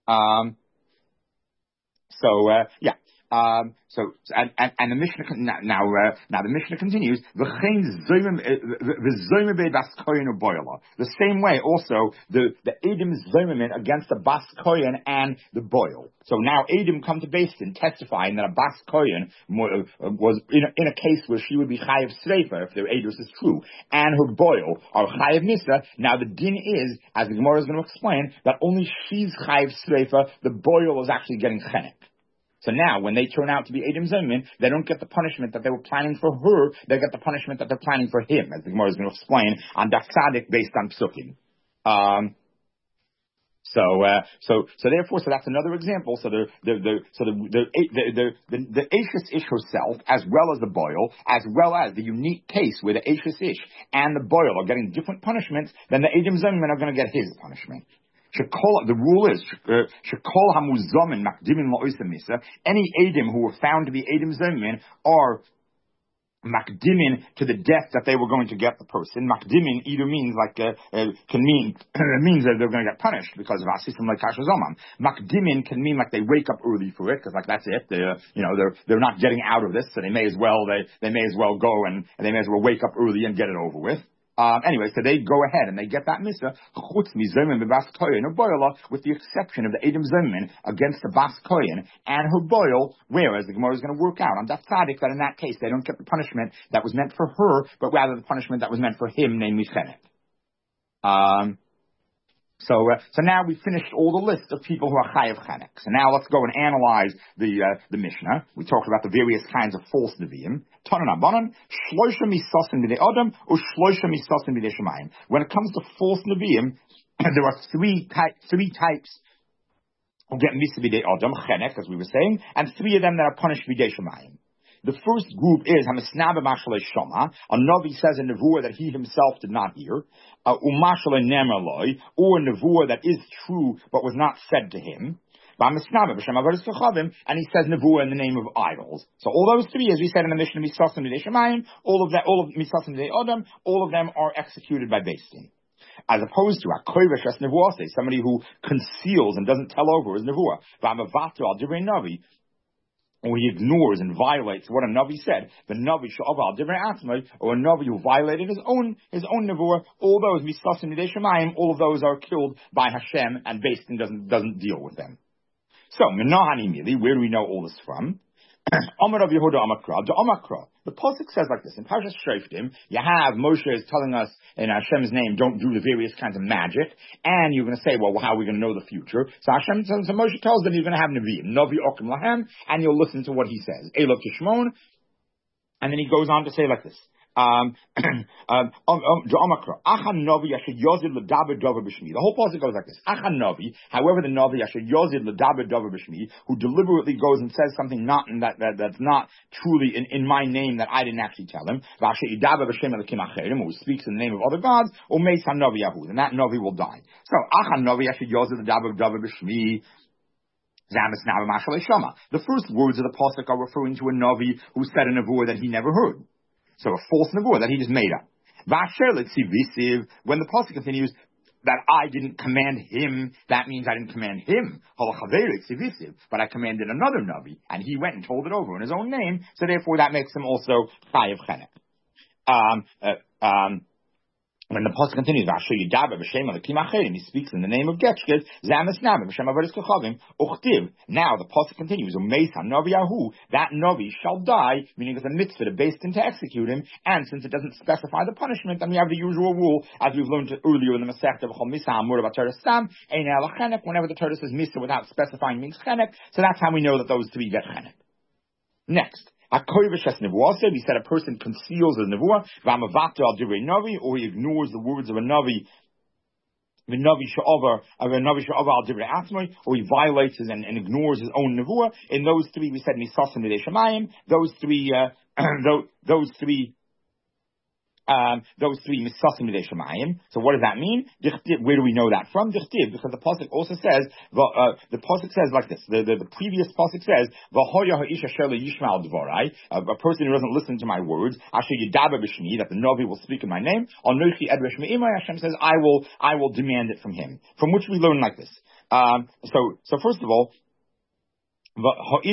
And the Mishnah now the Mishnah continues. The same way also the Edim Zoimim against the Bas Kohen and the boil. So now Edim come to Beis Din testifying that a Bas Kohen was in a case where she would be Chayav Sreifa if their Edus is true, and her boil are Chayav Nisa. Now the din is, as the Gemara is going to explain, that only she's Chayav Sreifa, the boil is actually getting Chenek. So now, when they turn out to be Edim Zomin, they don't get the punishment that they were planning for her, they get the punishment that they're planning for him, as the Gemara is going to explain, on Daf Tzadik based on Psukim. So that's another example. So the Eishes Ish herself, as well as the boil, as well as the unique case where the Eishes Ish and the boil are getting different punishments, then the Edim Zomin are going to get his punishment. The rule is any Edim who were found to be Edim Zomin are makdimin to the death that they were going to get the person. Makdimin either means means that they're going to get punished because of asisim like kashazomam. Makdimin can mean like they wake up early for it because like that's it. They're not getting out of this, so they may as well go and they may as well wake up early and get it over with. Anyway, so they go ahead and they get that mitzvah, with the exception of the Edim Zomin against the Bas Kohen and her boil, whereas the Gemara is going to work out on Daf Tzadik that in that case they don't get the punishment that was meant for her, but rather the punishment that was meant for him, namely Chenek. So now we've finished all the list of people who are Chayav Chenek. So now let's go and analyze the Mishnah. We talked about the various kinds of false Nevi'im. Tanan Abanan, Shloisha Misasim B'nei Adam, or Shloisha Misasim B'nei Shemayim. When it comes to false Nevi'im, there are three types who get Misa B'nei Adam, Chenek, as we were saying, and three of them that are punished B'nei Shemayim. The first group is Hamisnaba Mashalei Shoma. A Navi says a Nevuah that he himself did not hear. Umashalei Nemaloi, or a Nevuah that is true but was not said to him. And he says Nevuah in the name of idols. So all those three, as we said in the Mishnah, Misasim B'nei Shemayim, all of Misasim B'nei Adam, all of them are executed by Beis Din. As opposed to a kovesh as Nevuah, somebody who conceals and doesn't tell over his Nevuah. V'amavato al divrei Navi, or he ignores and violates what a Navi said, the Navi sha'aval divrei atzmai, or a Navi who violated his own Nevuah, all those Misasim B'nei Shemayim, all of those are killed by Hashem, and Beis Din doesn't deal with them. So, Menahani Mili, where do we know all this from? Amar of Yehuda Amakra, the Amakra. The Pasuk says like this, in Parshas Shoftim, you have Moshe is telling us in Hashem's name, don't do the various kinds of magic, and you're going to say, well, how are we going to know the future? So Moshe tells them you're going to have Nevi'im, Navi Okim Lahem, and you'll listen to what he says. Elok Yishmon, and then he goes on to say like this. The whole passage goes like this. However, the Navi who deliberately goes and says something not in that's not truly in my name that I didn't actually tell him, who speaks in the name of other gods, and that Navi will die. So the first words of the pasuk are referring to a Navi who said a nevuah that he never heard. So a false nevuah that he just made up. When the pasuk continues that I didn't command him, that means I didn't command him. But I commanded another Navi, and he went and told it over in his own name. So therefore, that makes him also chayav chenek. When the pasuk continues, "Vasher Yidaber b'Shem Elokim Acherim," he speaks in the name of Getchkes, Zamas Nabim b'Shem Avodas Kochavim, Uchtiv. Now the pasuk continues, "Umeis HaNavi Ahu," that Navi shall die, meaning it's a mitzvah to base him to execute him. And since it doesn't specify the punishment, then we have the usual rule, as we've learned earlier in the Masechta of Chol Misa Amur about Torah Stam, Ein El Chenek. Whenever the Torah says Misa without specifying means Chenek, so that's how we know that those three get Chenek. Next. We said a person conceals a nevuah, or he ignores the words of a navi, or he violates and ignores his own nevuah. In those three, we said misasim midei shamayim. Those three misasim midei shamayim. So what does that mean? Where do we know that from? Because the pasuk also says the pasuk says like this. The previous pasuk says a person who doesn't listen to my words, asher yidaber b'shmi, that the navi will speak in my name. Anochi edresh me'imai, Hashem says I will demand it from him. From which we learn like this. So first of all, so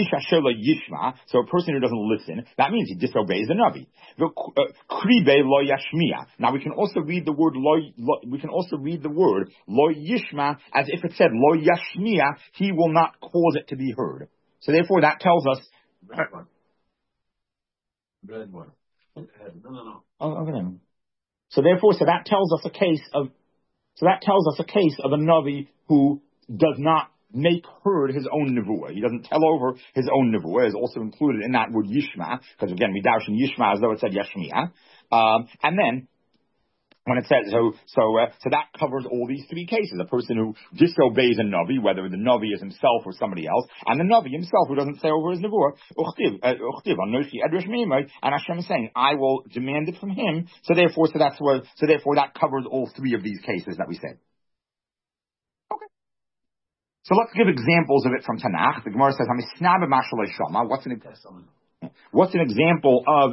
a person who doesn't listen, that means he disobeys the Navi. Now we can also read the word lo yishma as if it said lo yashmiya, he will not cause it to be heard. So therefore that tells us
Red one. No.
Oh, okay. So that tells us a case of a Navi who does not make heard his own nevuah. He doesn't tell over his own nevuah. Is also included in that word yishma, because again we darshan yishma as though it said yashmiya. And then when it says so that covers all these three cases: a person who disobeys a navi, whether the navi is himself or somebody else, and the navi himself who doesn't say over his nevuah. And Hashem is saying, I will demand it from him. So therefore that covers all three of these cases that we said. So let's give examples of it from Tanakh. The Gemara says, what's an example of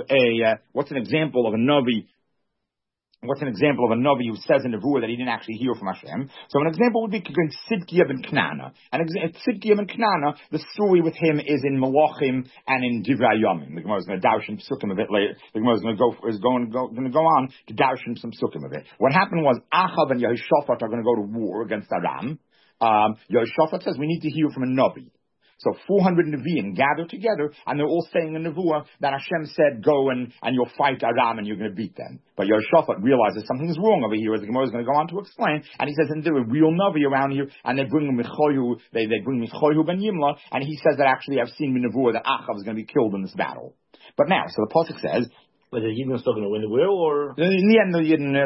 a Navi? What's an example of a Navi who says in Nevuah that he didn't actually hear from Hashem? So an example would be Tzidkiya ben Knana. And Tzidkiya ben Knana, the story with him is in Malachim and in Divrei Yomim. The Gemara is going to darshan psukim a bit later. The Gemara is going to go on to darshan some psukim of it. What happened was Achav and Yehoshaphat are going to go to war against Aram. Yehoshaphat says we need to hear from a Navi. So 400 Nevi'im gather together, and they're all saying in Nevuah that Hashem said, go and you'll fight Aram and you're going to beat them. But Yehoshaphat realizes something's wrong over here, as the Gemara is going to go on to explain, and he says, and there are real Navi around here, and they bring Michoyu ben Yimla, and he says that actually I've seen in Nevuah that Achav is going to be killed in this battle. But now, so the pasuk says,
but the Yidden still going to win the war, or?
In the end,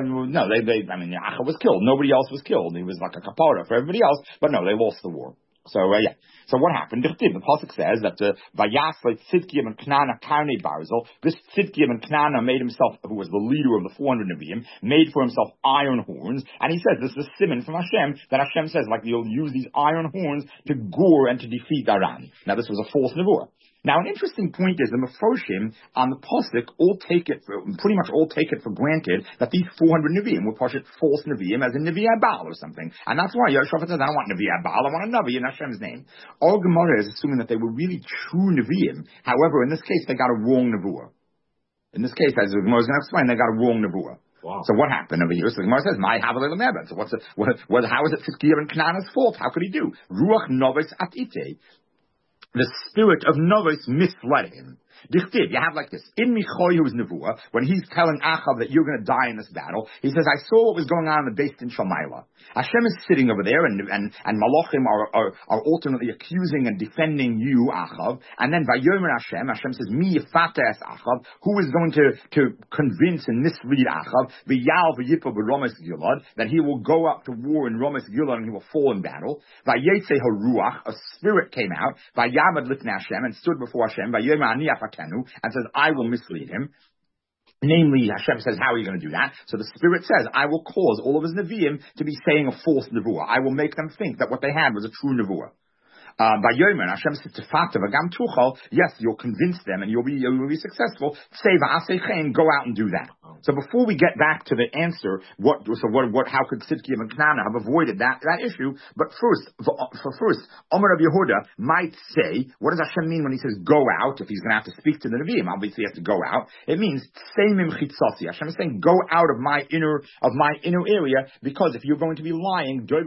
Achav was killed. Nobody else was killed. He was like a kapara for everybody else, but no, they lost the war. So, So what happened? The pasuk says that Vayasle Tzidkiya ben Knana Karnei Barzel, this Tzidkiya ben Knana made himself, who was the leader of the 400 Nevi'im, made for himself iron horns, and he says this is a siman from Hashem, that Hashem says, like, you'll use these iron horns to gore and to defeat Aram. Now this was a false nevuah. Now, an interesting point is the Mefoshim on the pasuk pretty much all take it for granted that these 400 Nevi'im were pasuk false Nevi'im, as in Nevi'ah Baal or something. And that's why Yehoshaphat says, I don't want Nevi'ah Baal, I want a Navi in Hashem's name. All Gemara is assuming that they were really true Nevi'im. However, in this case, they got a wrong Nevuah. In this case, as the Gemara is going to explain, they got a wrong Nevuah.
Wow.
So what happened over here? So the Gemara says, "My Havalel Meben." So how is it Tzidkiya ben Knana's fault? How could he do? Ruach Novis Atite. The spirit of Novis misled him. Dichtiv, you have like this. In Michoyu's Nevuah, when he's telling Achav that you're going to die in this battle, he says, I saw what was going on in the Beis Din Shalmaila. Hashem is sitting over there, and Malachim are alternately accusing and defending you, Achav. And then Vayomer Hashem says, Mi Yifates Achav, who is going to convince and mislead Achav, V'yal v'yipa b'Romes Gilad, that he will go up to war in Romes Gilad and he will fall in battle. Vayetze Haruach, a spirit came out, Vayamad Lifnei Hashem, and stood before Hashem, Vayomer Ani and says, I will mislead him. Namely, Hashem says, how are you going to do that? So the Spirit says, I will cause all of his Nevi'im to be saying a false Nevuah. I will make them think that what they had was a true Nevuah. By Yomer, Hashem says to Fatav, Agam Tuchal, yes, you'll convince them and you'll be successful. Say, go out and do that. So before we get back to the answer, how could Tzidkiya and Knana have avoided that issue? But first, Omer of Yehuda might say, what does Hashem mean when he says go out? If he's going to have to speak to the Nevi'im, obviously he has to go out. It means Seimim Chitzasi. Hashem is saying, go out of my inner area, because if you're going to be lying, a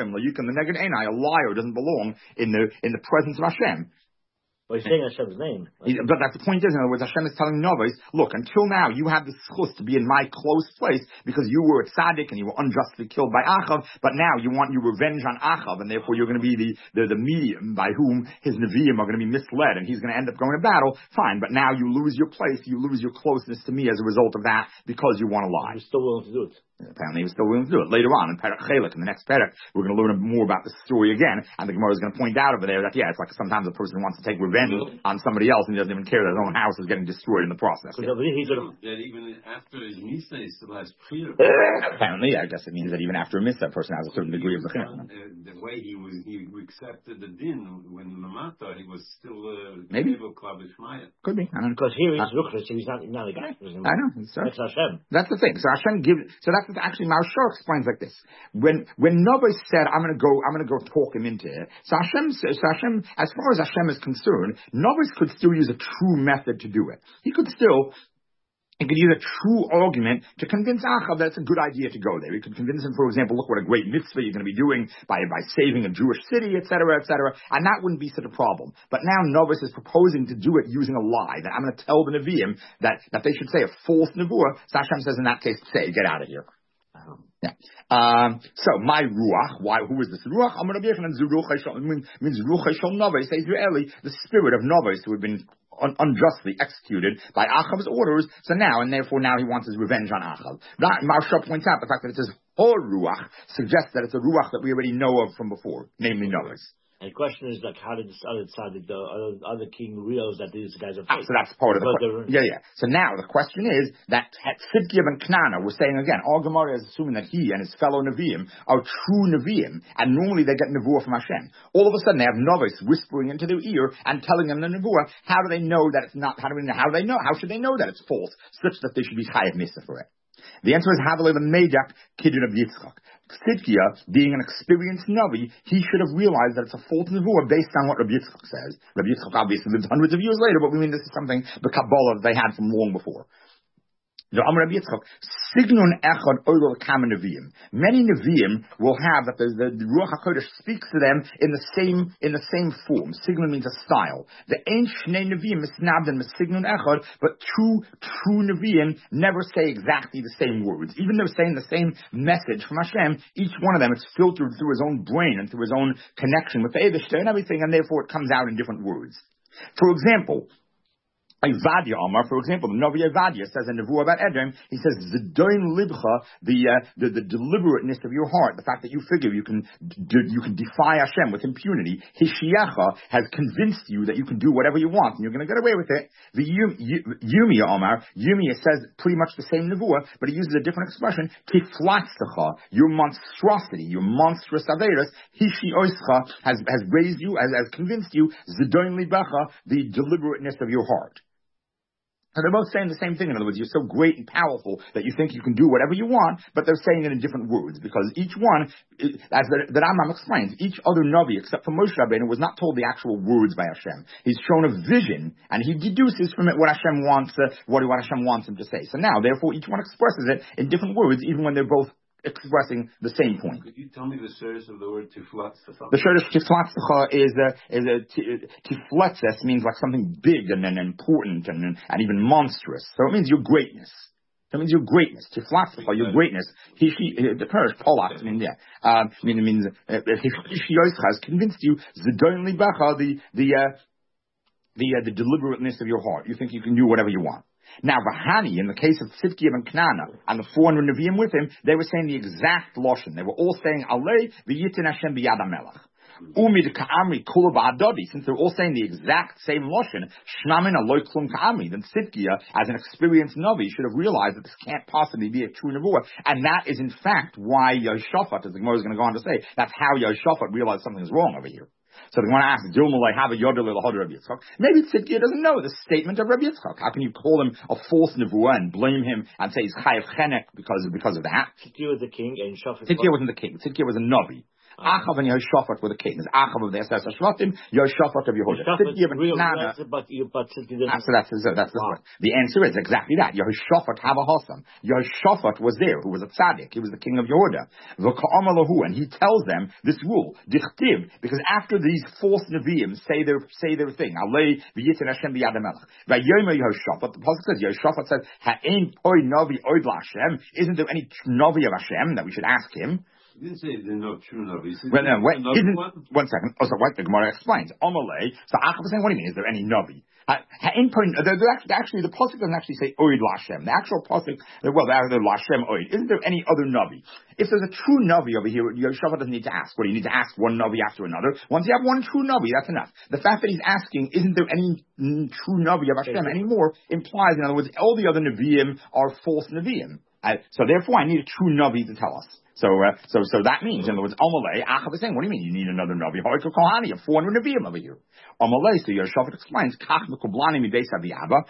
liar doesn't belong in the presence of Hashem.
Well, he's saying Hashem's name.
But that's the point is, in other words, Hashem is telling Novice, look, until now you have the schus to be in my close place because you were a tzaddik and you were unjustly killed by Achav, but now you want your revenge on Achav, and therefore you're going to be the medium by whom his Nevi'im are going to be misled, and he's going to end up going to battle. Fine, but now you lose your place, you lose your closeness to me as a result of that because you want to lie.
He's still willing to do it.
Apparently he was still willing to do it. Later on, in Perek Chelek, in the next Perek, we're going to learn more about the story again, and the Gemara is going to point out over there that, it's like sometimes a person wants to take revenge on somebody else and he doesn't even care that his own house is getting destroyed in the process.
That even after his Misa, he still has Chiyuv.
Apparently, I guess it means that even after a Misa, a person has a certain degree of Zechir.
The way he accepted the din when Lamata, he was still
maybe. Could be. I don't know.
Because here he's Ruchnish, so he's not a guy.
I know.
That's Hashem.
That's the thing. So Hashem that's actually Maharshal explains like this. When Novi said, I'm going to go talk him into it. So Hashem, as far as Hashem is concerned, Novi could still use a true method to do it. He could use a true argument to convince Achav that it's a good idea to go there. He could convince him, for example, look what a great mitzvah you're going to be doing by saving a Jewish city, etc., and that wouldn't be such a problem. But now Novis is proposing to do it using a lie, that I'm going to tell the Nevi'im that they should say a false nevuah. So Hashem says in that case, get out of here. Yeah. So my ruach, who is this ruach? I'm going to be means ruach shel Novis, Israeli, the spirit of Novis who had been unjustly executed by Achav's orders. So now he wants his revenge on Achav. Maharsha points out the fact that it says or ruach suggests that it's a ruach that we already know of from before, namely Novis.
And the question is, like, how did this other tzaddik, the other king, realize that these guys are fake?
So that's part of the question. Yeah. So now the question is that Tzidkiya and Knana were saying again, all Gemara is assuming that he and his fellow Nevi'im are true Nevi'im, and normally they get Nevuah from Hashem. All of a sudden they have Novice whispering into their ear and telling them the Nevuah. How do they know that it's not? How should they know that it's false, such that they should be chayav misa for it? The answer is Havalei the Medak Kiddush of Yitzchak. Tzidkiya, being an experienced Navi, he should have realized that it's a false nevuah based on what Rabbi Yitzchak says. Rabbi Yitzchak obviously lived hundreds of years later, but we mean this is something, the Kabbalah they had from long before. The Amar Rabbi Yitzchak, Signun Echad Oil Kama Nevi'im. Many Nevi'im will have that the Ruach HaKodesh speaks to them in the same form. Signun means a style. The Ein Shnei Nevi'im Misnabd and Signun Echad, but true Nevi'im never say exactly the same words. Even though saying the same message from Hashem, each one of them is filtered through his own brain and through his own connection with the Eibishter and everything, and therefore it comes out in different words. For example, Evadia Omar, for example, the Novi Evadia says in Nevuah about Edom, he says, Z'doin libcha, the deliberateness of your heart, the fact that you figure you can defy Hashem with impunity. Hishiyacha has convinced you that you can do whatever you want and you're going to get away with it. The Yumia Omar, Yumia says pretty much the same Nevuah, but he uses a different expression. Tiflatztecha, your monstrosity, your monstrous averas. Hishi Oischa has raised you, has convinced you, Z'doin libacha, the deliberateness of your heart. And they're both saying the same thing. In other words, you're so great and powerful that you think you can do whatever you want, but they're saying it in different words, because each one, as the Rambam explains, each other Navi, except for Moshe Rabbeinu, was not told the actual words by Hashem. He's shown a vision, and he deduces from it what Hashem wants, what Hashem wants him to say. So now, therefore, each one expresses it in different words, even when they're both expressing the same point.
Could you tell me the source of the word tiflatztecha?
The source of tiflatztecha is tifletzes means like something big and important and even monstrous. So it means your greatness. That means your greatness. Tiflatztecha, your greatness. The Parish Polak, I mean, yeah. Means has convinced you zedon libacha, the deliberateness of your heart. You think you can do whatever you want. Now, Vahani, in the case of Tzidkiya and Knana, and the 400 Nevi'im with him, they were saying the exact Lashon. They were all saying, Alei v'yitin Hashem b'yad HaMelech. Umid ka'amri kula ba'adodi, since they're all saying the exact same Lashon, Shnamin aloi klum ka'amri, then Tzidkiya, as an experienced Navi, should have realized that this can't possibly be a true Nevuah. And that is, in fact, why Yehoshaphat, as the Gemara is going to go on to say, that's how Yehoshaphat realized something is wrong over here. So they want to ask, maybe Tzidkiah doesn't know the statement of Rabbi Yitzchak. How can you call him a false nevuah and blame him and say he's chayav chenek because of that?
Tzidkiah was the king and Shaphat.
Tzidkiah wasn't the king. Tzidkiah was a navi. Achav and Yehoshaphat were the kings. Achav of the Esas Shvatim, Yehoshaphat of Yehuda. Tzidkiah and Knana.
But Tzidkiah
So that's the answer is exactly that. Yehoshaphat have a hossam. Yehoshaphat was there, who was a tzaddik. He was the king of Yehuda. And he tells them this rule, dichtiv, because after these false neviim say their thing, Alei v'yitin Hashem b'yad HaMelech. Vayomer Yehoshaphat, the pasuk says, Yehoshaphat says, Ha'ein poi navi oid l'Hashem. Isn't there any navi of Hashem that we should ask him?
He didn't say they're not true Navi.
One second. Oh, so what the Gemara explains. Amalei. So Achav is saying, what do you mean? Is there any Navi? Actually, the pasuk doesn't actually say Oid Lashem. The actual pasuk, the Lashem Oid. Isn't there any other Navi? If there's a true Navi over here, Yehoshaphat doesn't need to ask. What do you need to ask one Navi after another? Once you have one true Navi, that's enough. The fact that he's asking, isn't there any true Navi of Hashem anymore, implies, in other words, all the other Nevi'im are false Nevi'im. So therefore, I need a true Navi to tell us. So that means, in other words, Amalei, Achav is saying, what do you mean you need another Navi? Ha'oit Kohani, you have 400 Nevi'im over here. Amalei, so Yehoshaphat explains, Kach Mekublani mi Beis Abiyaba.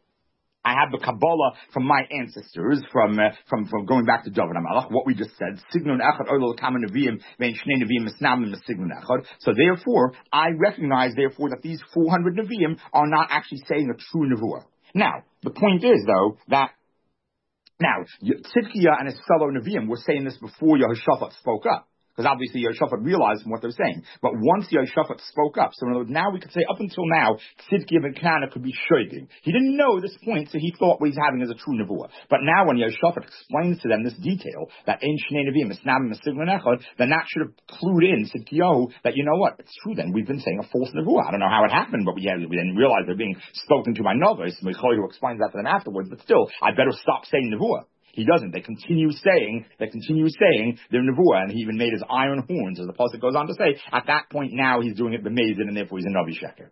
I have the Kabbalah from my ancestors, from going back to David HaMelech, what we just said, Signon Echad Oilo Kama Nevi'im, Vein Shnei Nevi'im Misnamim Signon Echad. So therefore, I recognize, that these 400 Nevi'im are not actually saying a true Nevuah. Now, the point is, though, that now, Tzidkiah and his fellow Nevi'im were saying this before Yehoshaphat spoke up. Because obviously Yehoshaphat realized from what they're saying. But once Yehoshaphat spoke up, so in other words, now we could say up until now, Tzidkiah ben Knana could be shoiging. He didn't know this point, so he thought what he's having is a true nevuah. But now when Yehoshaphat explains to them this detail, that Ein Shnei Nevi'im Misnamim Signon Echad, then that should have clued in Tzidkiyahu that, you know what, it's true then, we've been saying a false nevuah. I don't know how it happened, but we didn't realize they're being spoken to by novice. Michal who explains that to them afterwards, but still, I better stop saying nevuah. He doesn't. They continue saying their nevuah, and he even made his iron horns, as the pasuk goes on to say. At that point, now he's doing it b'mezid, and therefore he's a navi sheker.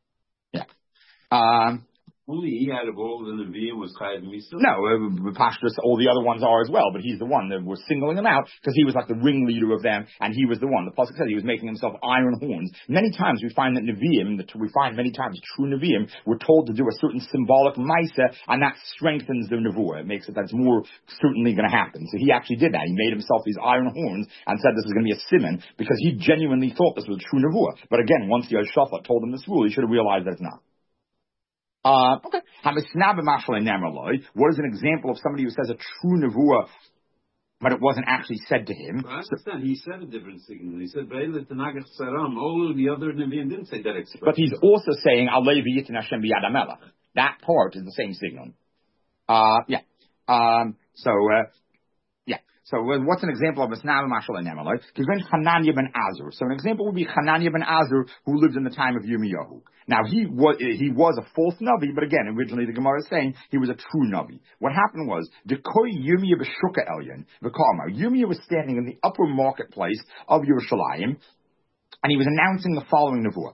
Yeah.
Only he out of all the Nevi'im was Chayav Misa?
No, Pashtus, all the other ones are as well, but he's the one that we're singling him out because he was like the ringleader of them, and he was the one. The pasuk said he was making himself iron horns. Many times we find that Nevi'im, many times true Nevi'im, we're told to do a certain symbolic Maisa, and that strengthens the Nevuah. It makes it that's more certainly going to happen. So he actually did that. He made himself these iron horns and said this is going to be a simon because he genuinely thought this was a true Nevuah. But again, once Yehoshaphat told him this rule, he should have realized that it's not. Okay. What is an example of somebody who says a true nevuah, but it wasn't actually said to him?
I understand. He said a different signal. He said, all the other Nevi'im didn't say that expression.
But he's also saying, Alei v'yitin Hashem b'yad HaMelech. That part is the same signal. So what's an example of a Snab Mashal and Nemaloi? Because then Hananiah ben Azur. So an example would be Hananiah ben Azur, who lived in the time of Yirmiyahu. Now he was a false Navi, but again, originally the Gemara is saying he was a true Navi. What happened was, Dekoi Yirmiyah b'Shuka Elyon, v'Kamar. Yirmiyah was standing in the upper marketplace of Yerushalayim, and he was announcing the following nevuah.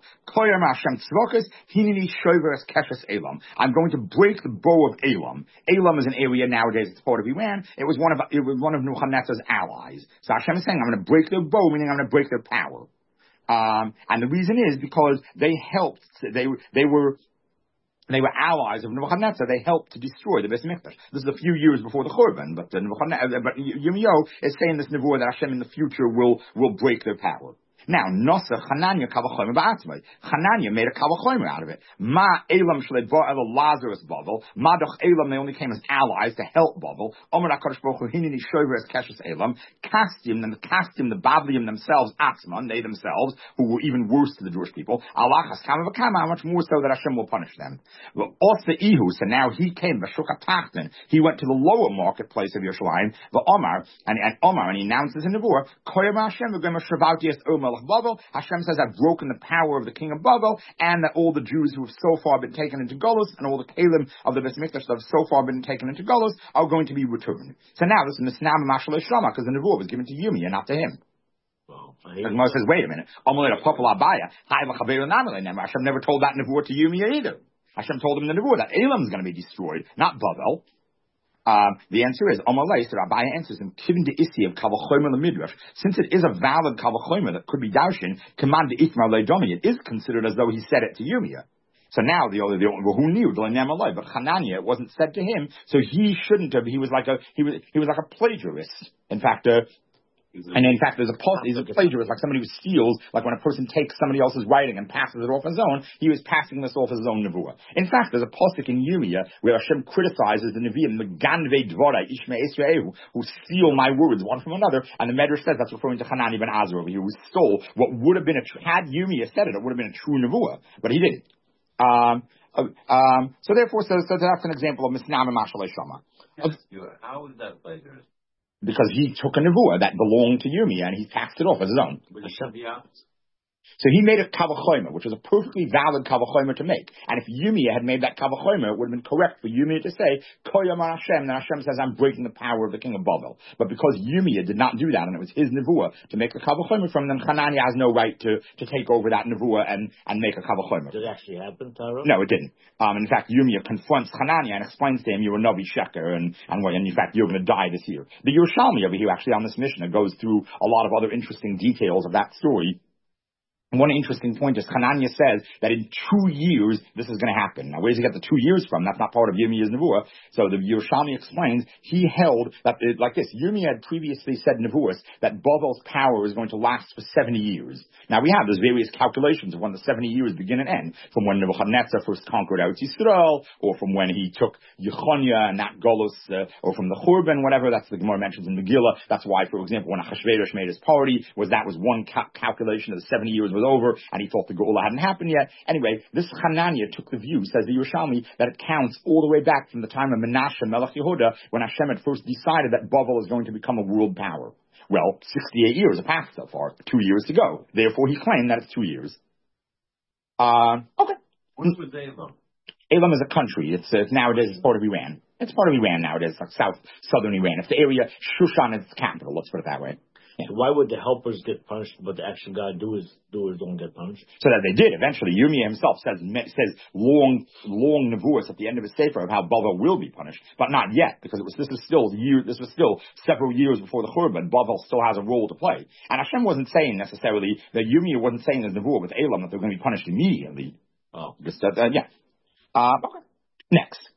I'm going to break the bow of Elam. Elam is an area nowadays, it's part of Iran. It was one of Nebuchadnezzar's allies. So Hashem is saying, I'm going to break their bow, meaning I'm going to break their power. And the reason is because they helped, they were allies of Nebuchadnezzar. They helped to destroy the Beis Mikdash. This is a few years before the Churban, but Yirmiyahu is saying this nevuah that Hashem in the future will break their power. Now, Nosa Hananiah Kavachomer Ba'atzmai. Hananiah made a Kavachomer out of it. Ma Elam Shled Ba'el Lazarus Bavel. Madoch Elam, they only came as allies to help Bavel. Omer HaKadosh Baruch Hu Hinini Shover as Keshes Elam. Castim, the Bablium themselves, Atzman, they themselves, who were even worse to the Jewish people. Alachas Kama V'Kama, how much more so that Hashem will punish them. Well, Osa Ihu, so now he came, V'Shuka Tachton. He went to the lower marketplace of Yerushalayim, V'Omar, and he announces in the Nevuah, Koyam Hashem V'Gema Shavauti Es Omer Bavel. Hashem says, I've broken the power of the king of Bavel, and that all the Jews who have so far been taken into Golos, and all the Kalim of the Beis Mikdash that have so far been taken into Golos, are going to be returned. So now this is Misnam Mashal Shama, because the Nevuah was given to Yirmiyah, not to him. And Moses says, wait a minute. Hashem never told that Nevuah to Yirmiyah either. Hashem told him in the Nevuah that Elam is going to be destroyed, not Bavel. The answer is, Amalei, so Rabbi answers him, Kivin de Isi of Kavachomer the Midrash, since it is a valid Kavachomer that could be Darshin, command de Ifma Leidomi, it is considered as though he said it to Yirmiyah. So now who knew? But Hananiah, it wasn't said to him, so he shouldn't have. He was like a plagiarist. In fact, there's he's a plagiarist, like somebody who steals, like when a person takes somebody else's writing and passes it off his own, he was passing this off as his own nevuah. In fact, there's a pasuk in Yirmiyah where Hashem criticizes the Nevi'im, Meganvei Dvorai, Ishmei Esraehu, who steal my words one from another, and the Medrash says that's referring to Hanani ben Azar over here, who stole what would have been had Yirmiyah said it would have been a true nevuah, but he didn't. So therefore, so that's an example of Misnam and Mashalei Shama.
How is that plagiarism?
Because he took a nevuah that belonged to Yirmiyah and he passed it off as his own. So he made a kavachomer, which was a perfectly valid kavachomer to make. And if Yirmiyah had made that kavachomer, it would have been correct for Yirmiyah to say, Koyam Hashem, and Hashem says, I'm breaking the power of the king of Babel. But because Yirmiyah did not do that, and it was his nevuah to make a kavachomer from, then Hananiah has no right to take over that nevuah and make a kavachomer.
Did it actually happen, Tara?
No, it didn't. In fact, Yirmiyah confronts Hananiah and explains to him, you're a Navi Sheker, and in fact, you're going to die this year. The Yerushalmi over here, actually, on this Mishnah, goes through a lot of other interesting details of that story. One interesting point is Hananiah says that in 2 years this is going to happen. Now, where does he get the 2 years from? That's not part of Yirmiyah's nevuah. So the Yerushalmi explains he held that like this. Yirmiyah had previously said nevuahs that Bavel's power is going to last for 70 years. Now we have those various calculations of when the 70 years begin and end, from when Nebuchadnezzar first conquered Eretz Yisrael, or from when he took Yechonia and that Golus, or from the Churban, whatever. That's the Gemara mentions in Megillah. That's why, for example, when Achashverosh made his party, was one calculation of the 70 years was over, and he thought the Geula hadn't happened yet. Anyway, this Hananiah took the view, says the Yerushalmi, that it counts all the way back from the time of Menashe Melech Yehuda, when Hashem had first decided that Bavel is going to become a world power. Well, 68 years have passed so far, 2 years to go. Therefore, he claimed that it's 2 years. Okay.
What was Elam?
Elam is a country. It's nowadays it's part of Iran. It's part of Iran nowadays, like southern Iran. It's the area, Shushan is its capital, let's put it that way.
Yeah. So why would the helpers get punished, but the actual God doers don't get punished?
So that they did eventually. Yirmiyah himself says long nevuahs at the end of his sefer of how Bavel will be punished, but not yet, because this was still several years before the Churban. Bavel still has a role to play, and Hashem wasn't saying necessarily that Yirmiyah wasn't saying as nevuah with Elam that they're going to be punished immediately.
Oh,
yeah. Okay. Next.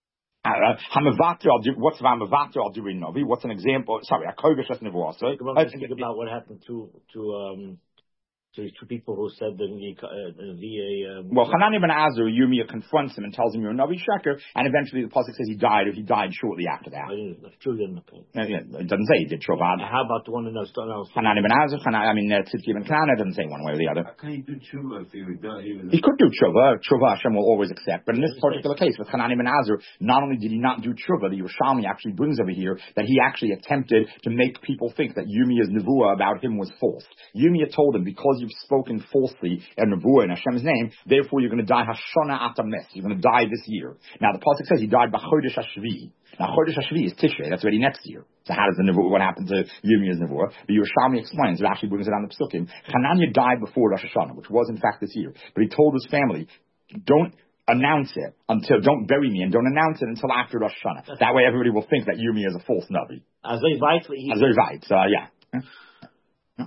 What's Hamavater al Durin Novi? What's an example? Sorry, a Kovish as Nevuah.
Think about what happened to two people who said
well, Hanani ben Azar, Yirmiyah confronts him and tells him you're a Navi Sheker, and eventually the pasuk says he died shortly after that.
It
doesn't say he did Tshuva.
How about the one in those?
Hanani ben Azar, Tzidki ben Kana, doesn't say one way or the other.
How can he do Tshuva if he would die?
He could do Tshuva. Tshuva Hashem will always accept. But in this particular case, with Hanani ben Azar, not only did he not do Tshuva, the Yerushalmi actually brings over here that he actually attempted to make people think that Yirmiyah's nevuah about him was false. Yirmiyah told him, because you've spoken falsely in nevuah in Hashem's name, therefore you're going to die Hashana Atamis. You're going to die this year. Now the pasuk says he died by Chodesh Hashvi. Now Chodesh Hashvi is Tishrei. That's already next year. So how does the nevuah? What happened to Yirmiyah's nevuah? The Yerushalmi explains. It actually brings it on the psukim. Hananiah died before Rosh Hashanah, which was in fact this year. But he told his family, don't bury me and don't announce it until after Rosh Hashanah. That way everybody will think that Yirmiyah is a false Navi.
As they write.
Yeah.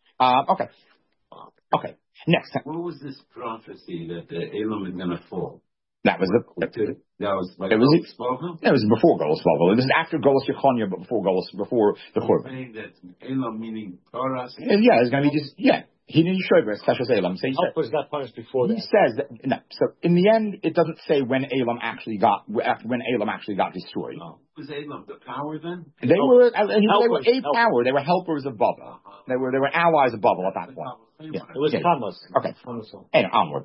Okay. Next.
What was this prophecy that Elam is going to fall?
That was
it
was before Golus Bavel. This is after Golus Yechonia, but before the Churban.
Saying that Elam meaning Torah.
Yeah, it's going to be just He didn't show it, Seshas Elam. So
was got punished before that.
He says that no. So in the end, it doesn't say when Elam actually got destroyed.
Oh. Was Elam the power then?
They were a power. They were helpers of Bavel. They were allies of Bavel at that point.
Yeah. It was Tamas.
Okay. Anyway, onward.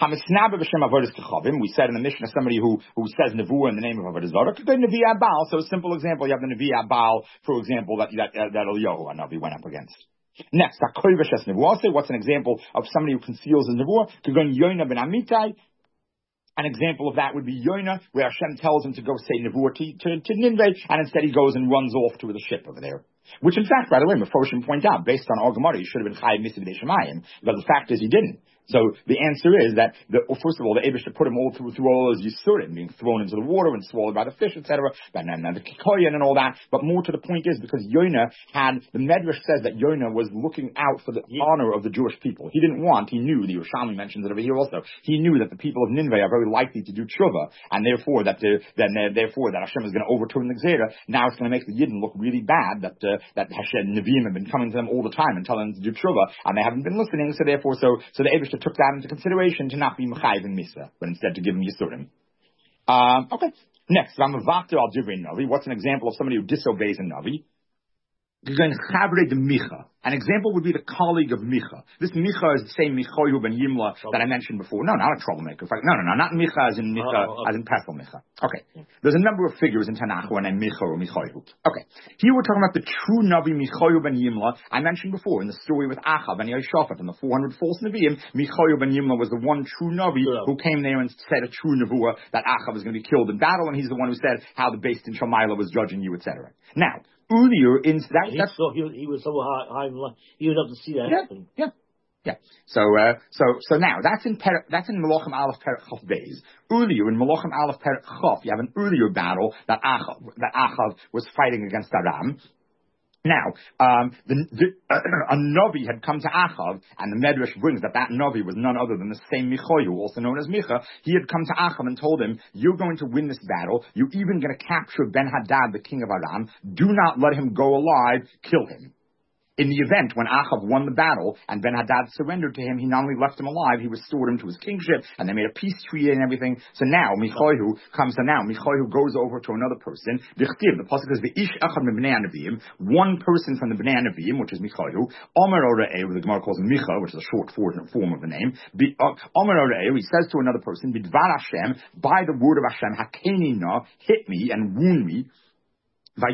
We said in the Mishnah, somebody who says nevuah in the name of Avodah Zarah could go Nevi Abal. So a simple example, you have the Nevi Abal, for example, that Eliyahu Hanavi went up against. Next, what's an example of somebody who conceals his nevuah? Could go Yonah ben Amitai. An example of that would be Yonah, where Hashem tells him to go say nevuah to Nineveh, and instead he goes and runs off to the ship over there. Which, in fact, by the way, Meforshim point out, based on our Gemara, he should have been Chayiv Mitzvah Shemayim, but the fact is he didn't. So the answer is that, first of all, the Eibishter put them all through all those Yisurim, being thrown into the water and swallowed by the fish, etc., and the Kikoyan and all that. But more to the point is because Yonah the Medrash says that Yonah was looking out for the honor of the Jewish people. He knew, the Yerushalmi mentions it over here also, he knew that the people of Nineveh are very likely to do tshuva, and therefore that Hashem is going to overturn the Gzera. Now it's going to make the Yidden look really bad that Hashem, Nevi'im have been coming to them all the time and telling them to do tshuva, and they haven't been listening, so the Eibishter took that into consideration to not be Mechayiv in Misa, but instead to give him Yisurim. Okay. Next, Ramavakter al Divrei Navi. What's an example of somebody who disobeys a Navi? An example would be the colleague of Micha. This Micha is the same Michoyu ben Yimla that I mentioned before. No, not a troublemaker. In fact, no, not Micha as in Micha, as in Pethel Micha. Okay. There's a number of figures in Tanakh who are named Micha or Michoyu. Okay. Here we're talking about the true Navi Michoyu ben Yimla. I mentioned before in the story with Achav and Yeshaphat and the 400 false Nevi'im, Michoyu ben Yimla was the one true Navi who came there and said a true Nevuah that Achav was going to be killed in battle, and he's the one who said how the Beis Din Shamayla was judging you, etc. Now, earlier in that,
he was so high, he was able to see that happen.
Yeah. So now that's in Melachim Aleph Perek Chaf Beis. Earlier in Melachim Aleph Perek Chaf, you have an earlier battle that Achav was fighting against Aram. Now, a Navi had come to Achav, and the Medrash brings that Navi was none other than the same Michoyu, also known as Micha. He had come to Achav and told him, you're going to win this battle, you're even going to capture Ben-Hadad, the king of Aram, do not let him go alive, kill him. In the event when Achav won the battle and Ben-Hadad surrendered to him, he not only left him alive, he restored him to his kingship, and they made a peace treaty and everything. So now Michoyu goes over to another person. The pasuk says, "V'ish echad mibnei Nevi'im," one person from the Bnei Nevi'im, which is Michoyu. Omer Orei, the Gemara calls him Micha, which is a short form of the name. Omer Orei, he says to another person, "Bidvar Hashem, by the word of Hashem, hakeni na, hit me and wound me." And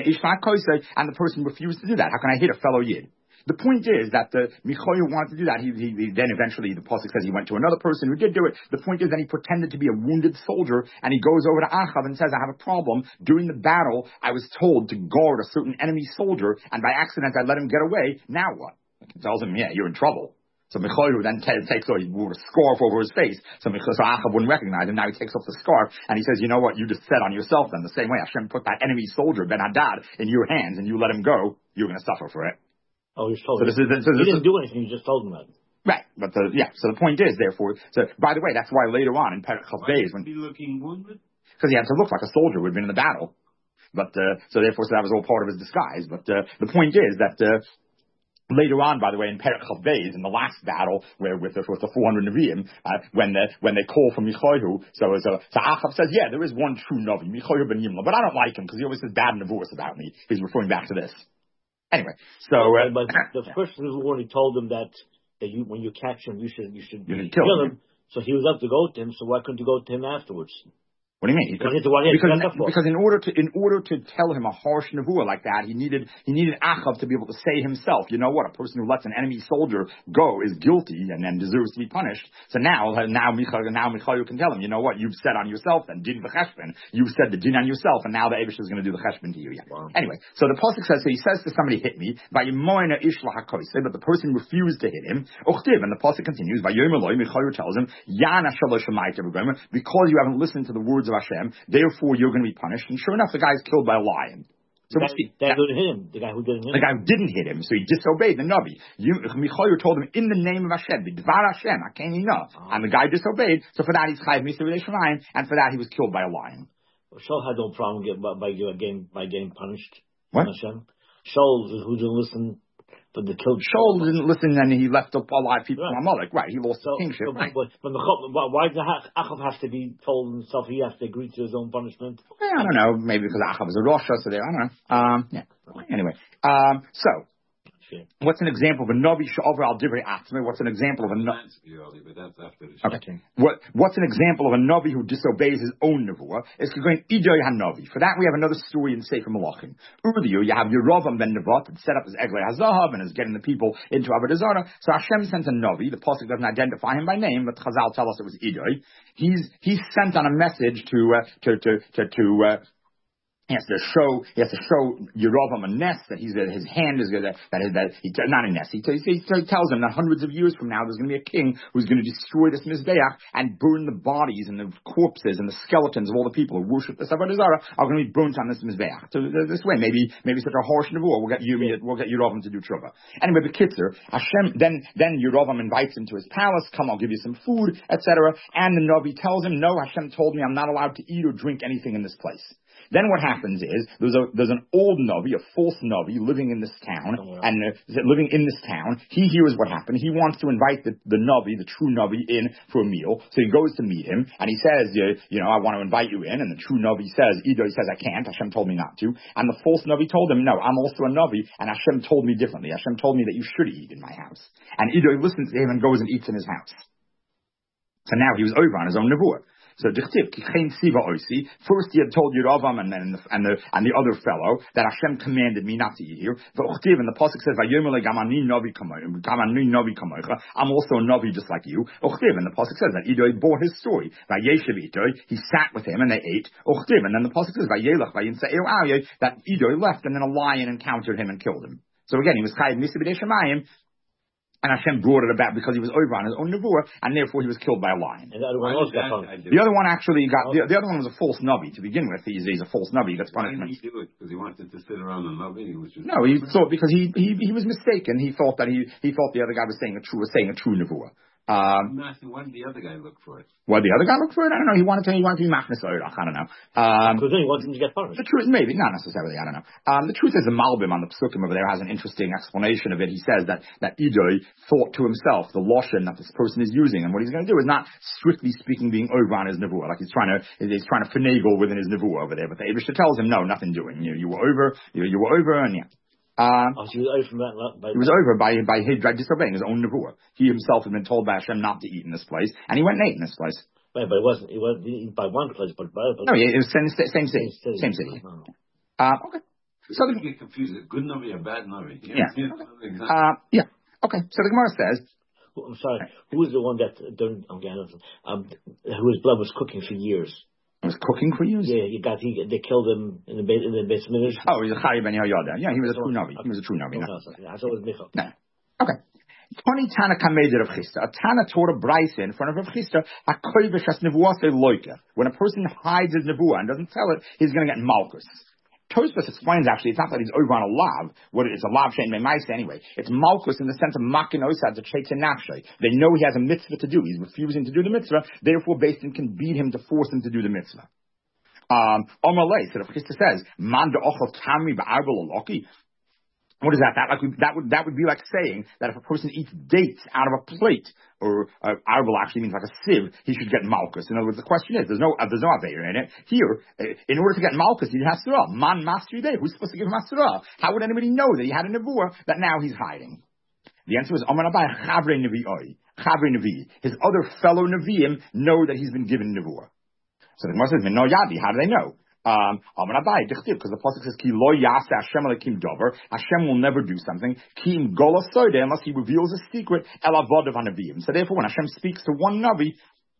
the person refused to do that. How can I hit a fellow Yid? The point is that Michoyu wanted to do that. He then eventually, the pasuk says he went to another person who did do it. The point is that he pretended to be a wounded soldier, and he goes over to Achav and says, I have a problem. During the battle, I was told to guard a certain enemy soldier, and by accident I let him get away. Now what? He tells him, yeah, you're in trouble. So Michoyu then takes a scarf over his face, so Achav wouldn't recognize him. Now he takes off the scarf, and he says, you know what, you just said on yourself then, the same way Hashem put that enemy soldier, Ben-Hadad, in your hands, and you let him go, you're going to suffer for it.
Oh, he told him. He didn't do anything, he just told him that.
Right, but so the point is, therefore, by the way, that's why later on in Perek Chaf Beis, when...
Why did he looking wounded?
Because he had to look like a soldier who had been in the battle. But, so that was all part of his disguise. But, the point is that, later on, by the way, in Perek Chaf Beis, in the last battle, with the 400 Nevi'im, when they call for Michoyu, so Achav says, yeah, there is one true Navi, Michoyu ben Yimla, but I don't like him because he always says bad nevuos about me. He's referring back to this. Anyway, so
but the first one he told him that when you catch him, you should
kill him.
So he was up to go to him. So why couldn't you go to him afterwards?
What do you mean? Because in order to tell him a harsh nevuah like that, he needed Achav to be able to say himself, you know what, a person who lets an enemy soldier go is guilty and then deserves to be punished. So now Michayu can tell him, you know what, you've said on yourself then, din v'cheshbon, you've said the din on yourself, and now the Eibush is going to do the cheshbon to you. Yeah. Wow. Anyway, so the pasuk says, so he says to somebody, hit me, but the person refused to hit him. And the pasuk continues, Michayu tells him, because you haven't listened to the words of Hashem, therefore you're going to be punished. And sure enough, the guy is killed by a lion. So
the guy who didn't hit him. The guy who didn't hit him, so he disobeyed the Navi. Michoyu told him, in the name of Hashem, B'dvar Hashem, and the guy disobeyed, so for that he's chayiv Misa B'nei Shemayim, and for that he was killed by a lion. Shaul had no problem by getting punished.
What?
Hashem. Shaul, who didn't listen, but the killed.
Shaul didn't listen, and he left up alive people from Amalek. Right, he lost his kingship.
But why does Achav have to be told himself he has to agree to his own punishment?
I don't know. Maybe because Achav is a Rosha, so I don't know. Anyway, so. What's an example of a Navi she'over al divrei atzmei? What's an example of a Navi? Okay. What's an example of a Navi who disobeys his own nevuah? It's going Idoi HaNavi. For that we have another story in Sefer Malachim. Earlier you have Yerovam ben Nevat that set up his Eglei HaZahav and is getting the people into Avodah Zarah. So Hashem sends a Navi. The pasuk doesn't identify him by name, but Chazal tell us it was Idoi. He's sent on a message to
He has to show Yerovam a nest that his hand is good, not a nest. He tells him that hundreds of years from now there's going to be a king who's going to destroy this Mizbeach and burn the bodies and the corpses and the skeletons of all the people who worship the Avodah Zarah are going to be burnt on this Mizbeach. So this way, maybe such a harsh nevuah will get Yerovam to do tshuva. Anyway, the Kitzer, Hashem, then Yerovam invites him to his palace, come, I'll give you some food, etc. And the Navi tells him, no, Hashem told me I'm not allowed to eat or drink anything in this place. Then what happens is there's an old Navi, a false Navi, living in this town, He hears what happened. He wants to invite the Navi, the true Navi, in for a meal. So he goes to meet him, and he says, I want to invite you in. And the true Navi says, I can't. Hashem told me not to. And the false Navi told him, no, I'm also a Navi, and Hashem told me differently. Hashem told me that you should eat in my house. And Ido listens to him and goes and eats in his house. So now he was over on his own nevuah. So first he had told Yeravam and the other fellow that Hashem commanded me not to eat here. And the pasuk says, I'm also a Navi just like you. And the pasuk says that Idoi bore his story. He sat with him and they ate. And then the pasuk says that Idoi left and then a lion encountered him and killed him. So again, he was chayiv misa b'dei shemayim. And Hashem brought it about because he was over on his own nevuah, and therefore he was killed by a lion. And the other one also got punished. The other one actually got, the other one was a false Navi to begin with. He's a false Navi, he gets punishment.
Why did he do it? Because he wanted to sit around a Navi?
No, he thought because he was mistaken. He thought that he thought the other guy was saying a true nevuah.
I'm asking, why did the other guy look for it?
Why did the other guy look for it? I don't know. He wanted to be machnas oirach. I don't know.
Because then he wanted him to get punished.
The truth, maybe, not necessarily. I don't know. The truth is, the Malbim on the Psukim over there has an interesting explanation of it. He says that Idoi thought to himself the lashon that this person is using, and what he's going to do is not strictly speaking being over on his nevuah, like he's trying to finagle within his nevuah over there. But the Eibishter tells him, no, nothing doing. You were over, and yeah.
So he was over from that.
He was over by disobeying his own nevuah. He himself had been told by Hashem not to eat in this place, and he went and ate in this place.
Right, but it wasn't by one place, but by other.
No, it was same city.
Oh.
Okay.
So they get confused. A good Navi, a bad Navi.
Yeah. Yeah. Okay. So the Gemara says.
I'm sorry. Who was the one that whose blood was cooking for years?
Was cooking for years?
Yeah, they killed him in the base minute.
Oh, he was a Chayi ben Yehoyada. Yeah, he was a true Navi. He was a true Navi.
I thought it was Michal.
No. Okay. Tony Tana Kamedir of Chisda. A Tana taught a Braisa in front of Chisda. A koivish as nevuah say loika. When a person hides his nevuah and doesn't tell it, he's going to get malchus. Tosfos explains actually, it's not that he's over on a lav. It's a lav shein me'maisa anyway. It's malchus in the sense of makin osad to cheitza nafshay. They know he has a mitzvah to do. He's refusing to do the mitzvah. Therefore, Beis Din can beat him to force him to do the mitzvah. Omalei, so the Chisda says, man de'ochel tamri ba'arbel aloki. What is that? That would be like saying that if a person eats dates out of a plate, or arbel actually means like a sieve, he should get malchus. In other words, the question is, there's no aveira in it. Here, in order to get malchus, you need hasra. Man masri day. Who's supposed to give him hasra? How would anybody know that he had a nevuah that now he's hiding? The answer is Amar Abai Chavre Nevi'oi. Chavre Nevi. His other fellow Nevi'im know that he's been given nevuah. So the Gemara says, "No yadi." How do they know? Amar Abai Dichtiv, because the pasuk says, "Ki lo yasa Hashem alekim dover." Hashem will never do something. Ki im gola soide, unless he reveals a secret. El avodav hanavim. So therefore, when Hashem speaks to one navi,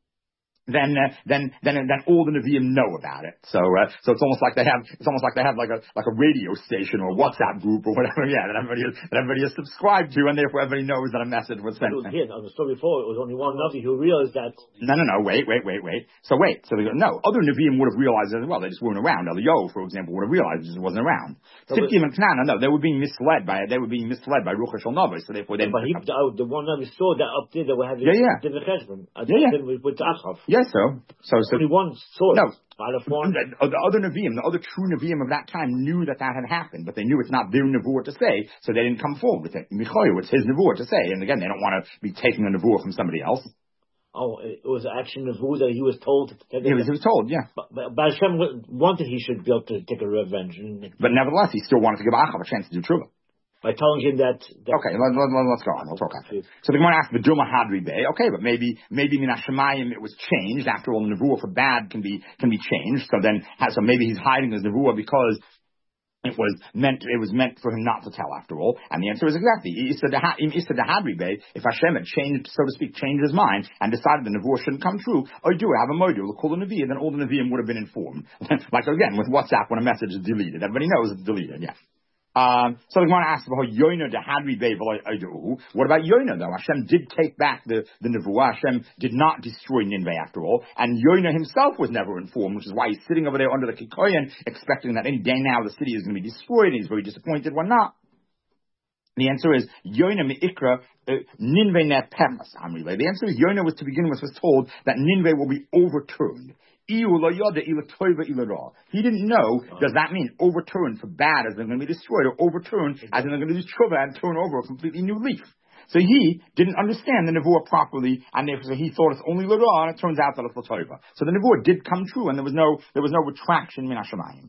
then all the Nevi'im know about it. So it's almost like they have like a radio station or a WhatsApp group or whatever. Yeah, that everybody is subscribed to, and therefore everybody knows that a message was sent.
On the story before, it was only one Navi who realized that. No.
Wait. So they go, no, other Nevi'im would have realized it as well. They just weren't around. Eliyahu, for example, would have realized it just wasn't around. Tzidkim and Canaan, no, they were being misled by Ruach Shel Navi. So therefore, they.
But the one Navi saw that up there that we had the cheshbon. With Achov.
Yes, so
only one source.
No, the other Nevi'im, the other true Nevi'im of that time knew that had happened, but they knew it's not their nevuah to say, so they didn't come forward with it. Michoyu, it's his nevuah to say, and again, they don't want to be taking a nevuah from somebody else.
Oh, it was actually nevuah that he was told.
He was told, yeah.
But Hashem wanted he should be able to take a revenge.
But nevertheless, he still wanted to give Achav a chance to do tshuva.
By telling him that.
Okay, let's go on. We'll talk after. So the Gemara asks the Duma Hadri Bey. Okay, but maybe Min Hashemayim it was changed. After all, the nevuah for bad can be changed. So maybe he's hiding his nevuah because It was meant for him not to tell after all. And the answer is exactly. If Hashem had changed, so to speak, changed his mind and decided the nevuah shouldn't come true, or do have a modu, we'll call the Nevi, and then all the Nevi'im would have been informed. Like again, with WhatsApp when a message is deleted. Everybody knows it's deleted, yeah. So the Gemara asks about Yoina de Hadri Bei. What about Yoina though? Hashem did take back the nevuah. Hashem did not destroy Nineveh after all, and Yoina himself was never informed, which is why he's sitting over there under the Kikoyan, expecting that any day now the city is going to be destroyed, and he's very disappointed when not. The answer is Yoina me'ikra Nineveh ne pemas amrile. The answer is Yoina was to begin with was told that Nineveh will be overturned. He didn't know, does that mean overturn for bad as they're going to be destroyed, or overturn as in they're going to do tshuva and turn over a completely new leaf? So he didn't understand the nevuah properly, and therefore he thought it's only l'ra, and it turns out that it's l'toiva. So the nevuah did come true, and there was no retraction min hashamayim.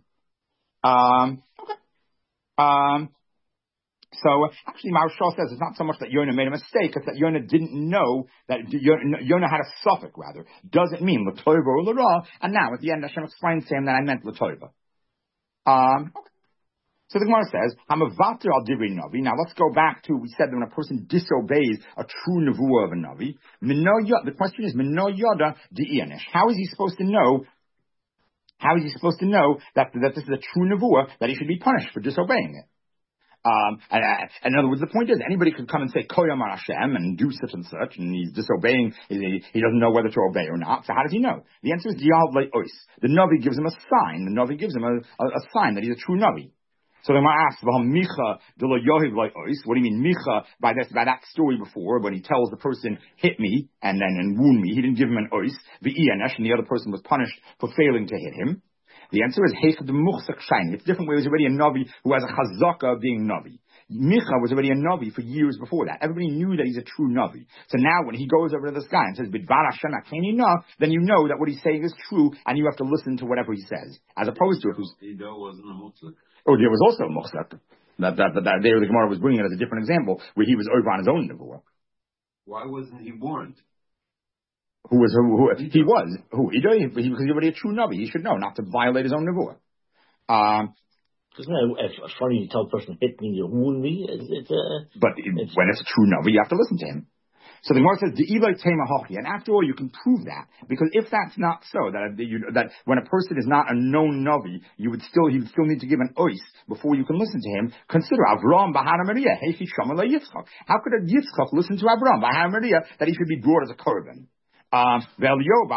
Okay. So actually, Maharshal says it's not so much that Yonah made a mistake; it's that Yonah didn't know that Yonah had a suffix. Rather, does it mean l'toiva or l'ra? And now at the end, Hashem explains to him that I meant l'toiva. Okay. So the Gemara says, "Hamavater al divrei navi." Now let's go back to we said that when a person disobeys a true nevuah of a navi, the question is mino yada di'anish. How is he supposed to know? How is he supposed to know that this is a true nevuah, that he should be punished for disobeying it? And in other words, the point is anybody could come and say Koyam on Hashem and do such and such, and he's disobeying. He doesn't know whether to obey or not. So how does he know? The answer is Dial Ois. The Navi gives him a sign. The Navi gives him a sign that he's a true Navi. So they might ask, what do you mean Micha by that story before when he tells the person hit me and wound me? He didn't give him an ois. The Ianesh, and the other person was punished for failing to hit him. The answer is Heichad Muchsak Shain. It's different. He was already a Navi who has a chazaka of being Navi. Micha was already a Navi for years before that. Everybody knew that he's a true Navi. So now when he goes over to this guy and says, Bidvar Hashem Akeni Nah, then you know that what he's saying is true and you have to listen to whatever he says. As opposed to if who's...
wasn't a Muchsak.
Oh, there was also a Muchsak. That there the Gemara was bringing it as a different example where he was over on his own Nevuah.
Why wasn't he warned?
He was? Because he was already a true Navi. He should know not to violate his own Nevuah.
Isn't it funny to tell a person hit me, you wound me?
But when it's a true Navi, you have to listen to him. So the Gemara says, and after all, you can prove that. Because if that's not so, that when a person is not a known Navi, he would still need to give an ois before you can listen to him. Consider Avraham Bahara Maria. How could a Yitzchak listen to Avraham Bahara Maria that he should be brought as a korban? And when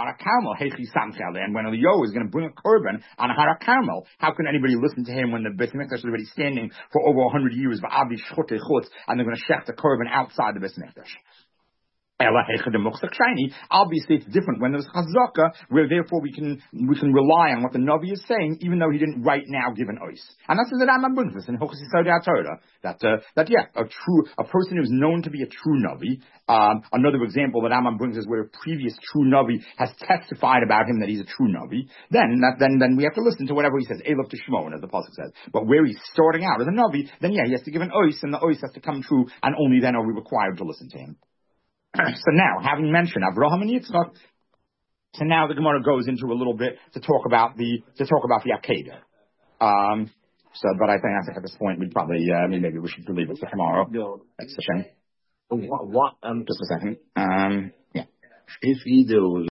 Elio is going to bring a korban on a Har HaKarmel, how can anybody listen to him when the Beit Mikdash is already standing for over 100 years, and they're going to shech the korban outside the Beit Mikdash? Obviously, it's different when there's chazaka, where therefore we can rely on what the Navi is saying, even though he didn't right now give an ois. And that's the Rambam brings this in Hilchos Yisodei HaTorah, that a person who's known to be a true Navi. Another example that Rambam brings is where a previous true Navi has testified about him that he's a true Navi. Then we have to listen to whatever he says, Elof Tishmoen, as the pasuk says. But where he's starting out as a Navi, then he has to give an ois, and the ois has to come true, and only then are we required to listen to him. So now, having mentioned Avraham and Yitzchak, so now the Gemara goes into a little bit to talk about the Akedah. But I think at this point we'd probably maybe we should leave it for tomorrow. That's a shame.
What?
Just a second. Yeah.
If either